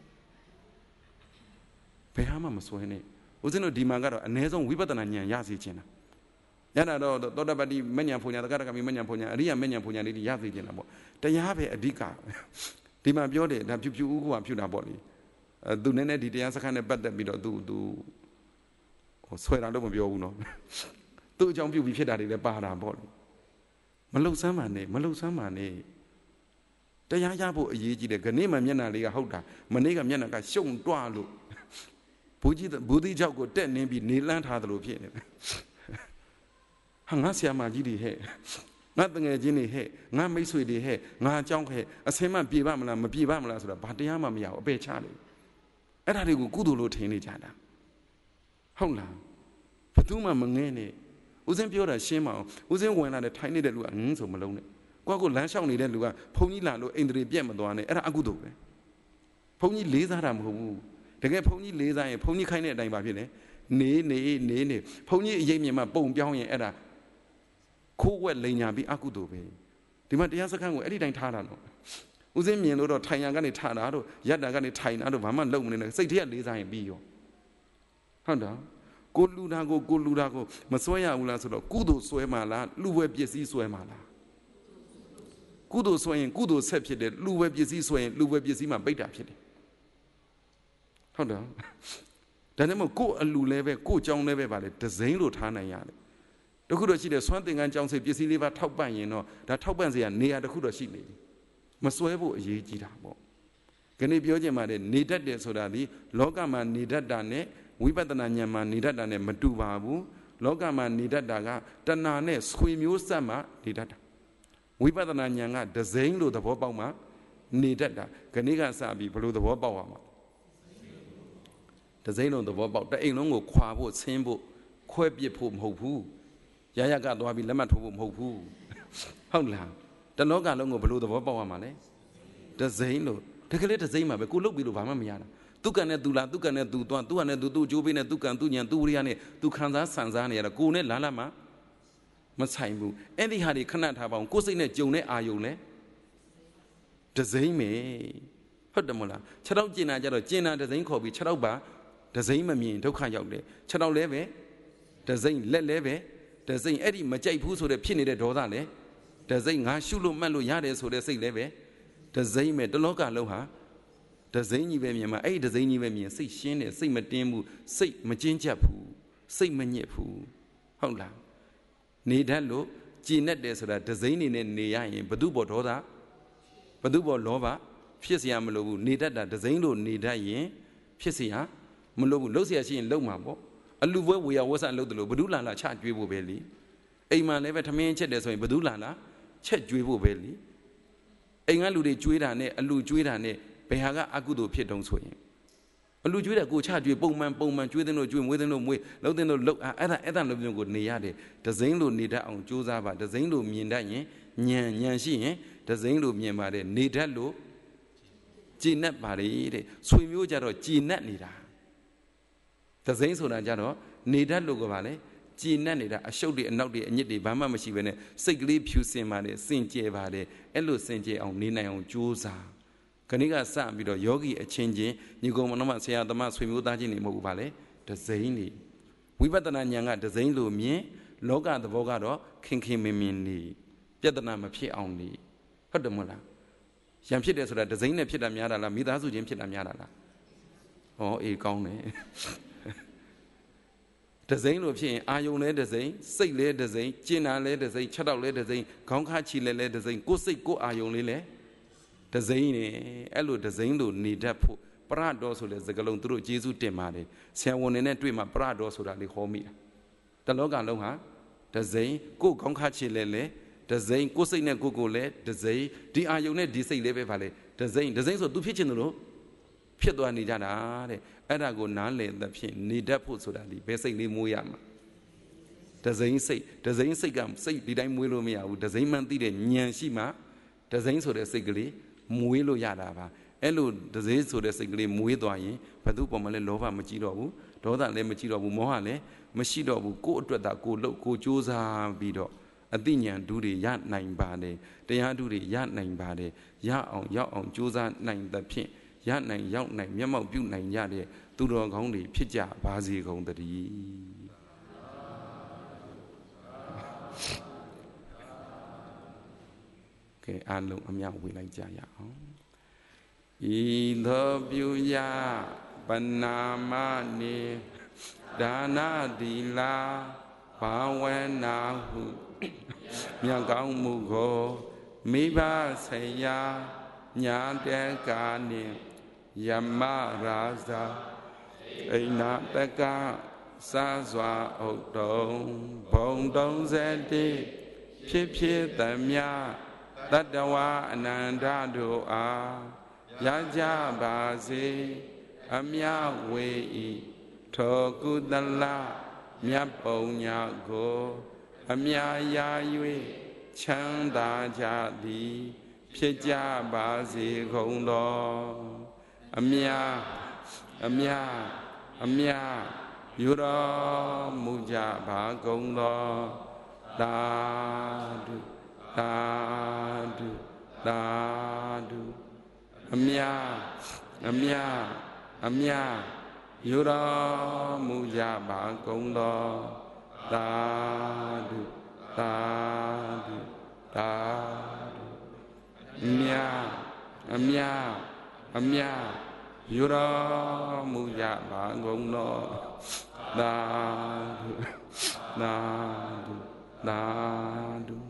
ဘယ်ဟာမှမစွဲနဲ့ဦးဇင်းတို့ဒီမှာကတော့အ ਨੇ ဆုံးဝိပဿနာဉာဏ်ရစေခြင်းလားရတာတော့သောတပတ္တိမဉဏ်ဖုန်ညာတက္ကကမိမဉဏ်ဖုန်ညာအရိယမဉဏ်ဖုန်ညာလေးတွေရစေခြင်းလားပေါ့တရားပဲအဓိကဒီမှာပြောတယ်ဒါဖြူဖြူဥက္ကဝဖြူတာပေါ့လေသူနည်းနည်းဒီတရားစခန်းနဲ့ပတ်သက်ပြီးတော့သူဟိုဆွဲတာလို့မပြောဘူးနော်သူ့အကြောင်းပြုပြီးဖြစ်တာတွေလည်းပါတာပေါ့လေမလှုပ်ဆမ်းပါနဲ့မလှုပ်ဆမ်းပါနဲ့တရားရဖို့အရေးကြီးတယ်ခဏမှမျက်နှာလေးကဟုတ်တာမနေ့ကမျက်နှာကရှုံတွားလို့ဘူတိကြောက်ကိုတက်နေပြီးနေလန်းထားသလိုဖြစ်နေတယ်ဟာငါဆရာမကြီးတွေဟဲ့ငါတငယ်ချင်းတွေဟဲ့ငါမိတ်ဆွေတွေဟဲ့ငါအကြောင်းဟဲ့အစင်မပြေပါမလားမပြေပါမလားဆိုတာဘာတရားမှမရဘူးအပေချတယ်အဲ့ဒါတွေကိုကုသိုလ်လို့ထင်နေကြတာဟုတ်လားဘယ်သူမှမငဲနဲ့ဦးစင်းပြောတာရှင်းမအောင်ဦးစင်းဝင်လာတဲ့ထိုင်နေတဲ့လူကဆိုမလုံးနဲ့ကိုယ့်ကိုလမ်းလျှောက်နေတဲ့လူကဘုံကြီးလာလို့အိန္ဒြေပြက်မသွားနဲ့အဲ့ဒါအကုသိုလ်ပဲဘုံကြီးလေးစားတာမဟုတ်ဘူးတကယ်ဘုံကြီးလေးစားရင်ဘုံကြီးခိုင်းတဲ့အတိုင်းပါဖြစ်လေနေဘုံကြီးအရေးမြင်မှပုံပြောင်းရင်အဲ့ဒါခိုးဝက်လိန်ညာပြီးအကုသိုလ်ပဲဒီမှာတရားစခန်းကိုအဲ့ဒီတိုင်းထားတာတော့ဦးစင်းမြင်လို့တော့ထိုင်ရန်ကနေထားတာတို့ရက်တာကနေထိုင်တာတို့ဘာမှလုံမနေနဲ့စိတ်ထဲကလေးစားရင်ပြီးရောဟုတ်တာကိုလူတာကိုမစွဲရဘူးလားဆိုတော့ကုသိုလ်စွဲမှလားလူဝဲပစ္စည်းစွဲမှလားကုသိုလ်စွဲရင်ကုသိုလ်ဆက်ဖြစ်တယ်လူဝဲပစ္စည်းစွဲရင်လူဝဲပစ္စည်းမှပိတ်တာဖြစ်တယ်ဟုတ်တယ်ဒါနဲ့မို့ကိုယ်အလူလဲပဲကိုယ်ကြောင်းလဲပဲပါလေဒဇိမ့်လို့ထားနိုင်ရတယ်တခုတော့ရှိတယ်စွမ်းသင်္ကန်းကြောင်းစိတ်ပစ္စည်းလေးပါထောက်ပံ့ရင်တော့ဒါထောက်ပံ့စေရနေရာတခုတော့ရှိနေပြီမစွဲဖို့အရေးကြီးတာပေါ့ခဏပြောချင်ပါတယ်နေတတ်တယ်ဆိုတာဒီလောကမှာနေတတ်တာနဲ့ဝိပဿနာဉာဏ်မှာနေတတ်တာနဲ့မတူပါဘူးလောကမှာနေတတ်တာကတဏှာနဲ့ဆွေမျိုးဆက်မှနေတတ်တာဝိပဿနာဉာဏ်ကဒဇိမ့်လို့သဘောပေါက်မှနေတတ်တာခဏကစပြီးဘယ်လိုသဘောပေါက်ရမှာဒဇိမ့်လုံးသဘောပေါက်တအိမ်လုံးကိုခွာဖို့ဆင်းဖို့ခွဲပစ်ဖို့မဟုတ်ဘူးရရကသွားပြီးလက်မှတ်ထိုးဖို့မဟုတ်ဘူးဟုတ်လားတလောကလုံးကိုဘယ်လိုသဘောပေါက်ရမှာလဲဒဇိမ့်လို့တကယ်လည်းဒဇိမ့်မှာပဲကိုလုတ်ပြီးလို့ဘာမှမရတာသူကနဲ့သူလာသူကနဲ့သူသွားသူကနဲ့သူအကျိုးပေးနဲ့သူကံသူညံသူဝရိယနဲ့သူခံစားဆန်စားနေရတာကိုနဲ့လာလာမှမဆိုင်ဘူးအဲ့ဒီဟာတွေခဏထားပါအောင်ကိုယ်စိတ်နဲ့ကြုံတဲ့အာယုံလဲဒ Dazame, Hodamola, Chadok Jina Jado, Jina, the Zain Kobi, Chadoba, the Zaimami, Doka Yogde, Chadok Leve, the Zain Leve, the Zain Eddie Majay Puso, the Pinny de Dodale, the Zain Hashulu Malu Yades, so they say Leve, the Zaime, the Loka Loha, the Zaini Vemia, the Zaini Vemia, say Shane, say Matemu, say Majinjapu, say Manyepu, Hola. Nidalo, Ginet Desra, the Zaini and Niai, Badubo Doda, Badubo Lova, Fiesia Malobu, Nida, the Zaino Nida Ye, Fiesia, Malobu, Losia in Lomabo, a Luva, we are was a Lodolo, Badulana, chat Jubu Belly. A man ever to mention this way, Badulana, chat Jubu Belly. A Lude Juidane, a Lu Juidane, Behaga Agudo Piedon swing. A Lu Juida go charge you, Bowman, Juidan or Jim within no way, Loden no look at other living good Niade, the Zaino Nida on Josava, the Zaino Miendaye, Nyan Shi, the Zaino Miemade, Nidalo. Ginet Bari, swim you jaro, Ginet Nida. The Zainsola jaro, Nida Logo Valley, Ginet Nida, a show the and not the and yet the Bama Machine, Sigli Pusimade, Saint Jevade, Elo Saint J on Nina on Josa. Kaniga Sam, with a yogi a changing, you go Monoma say the mass swim Udajin in Mobile, the Zaini. We better than younger, the Zainlo me, Loga the Vogado, King Mimini, Piedana appear only. Hodamola. Yampid so that the Zaina Pidamiara, Midazu Jim Pidamiara. Oh, a gone. The Zain of Jane, Ayon led the Zain, say led the Zain, Gina led the Zain, Chadal led the Zain, Concachi led the Zain, go say go Ayon le. The Zain, Elo the Zainlo need that Prado so as the galon through Jesu Temade, say one in a dream, a Prado so that they hold me. The Logan Longa, the Zain, go Concachi lele. The Zain, go say Google, the Zay, the Ione, the Say Leve Valley, the Zain so do pitch in the row. Pietro and Nijana, and I go none, the pin, need that put so that the basically Muyama. The Zain say, did I muilo me out, the Zain man did a Nyanshima, the Zain so the Sigli, Muilo Yadava, Elo, the Zain so the Sigli, Muidoye, Padupomale Lova Machido, Doda Le Machido Mohale, Machido, go to that go look, go Josa Vido. A dinyan do the yat nine bade, the yat do the yat nine bade, yat on Josa nine the pin, yat nine yaut nine, Yamo built nine yade, Tudor only, Pija, Bazi on the D. Okay, I look a meow we like Jaya. I love you, ya, Banamani, Dana Dila, Pawanahu. Myangao Mugo, Miba Saya, Nyade Gani, Yamaraza, Aina Beka, Sazwa Odong, Bondong Zedi, Pipi Damia, Dadawa Anandado A, Yaja Bazi, Amia Wei, Togudala, Miapo Nyago. Amia Yue, Chanda Jadi, Pija Bazi Gondo, Amia, Yura Muja Bagondo, Dadu, Amia, Yura Muja Bagondo. Dadu, Amia, Yura Muja Bagondo, Dadu,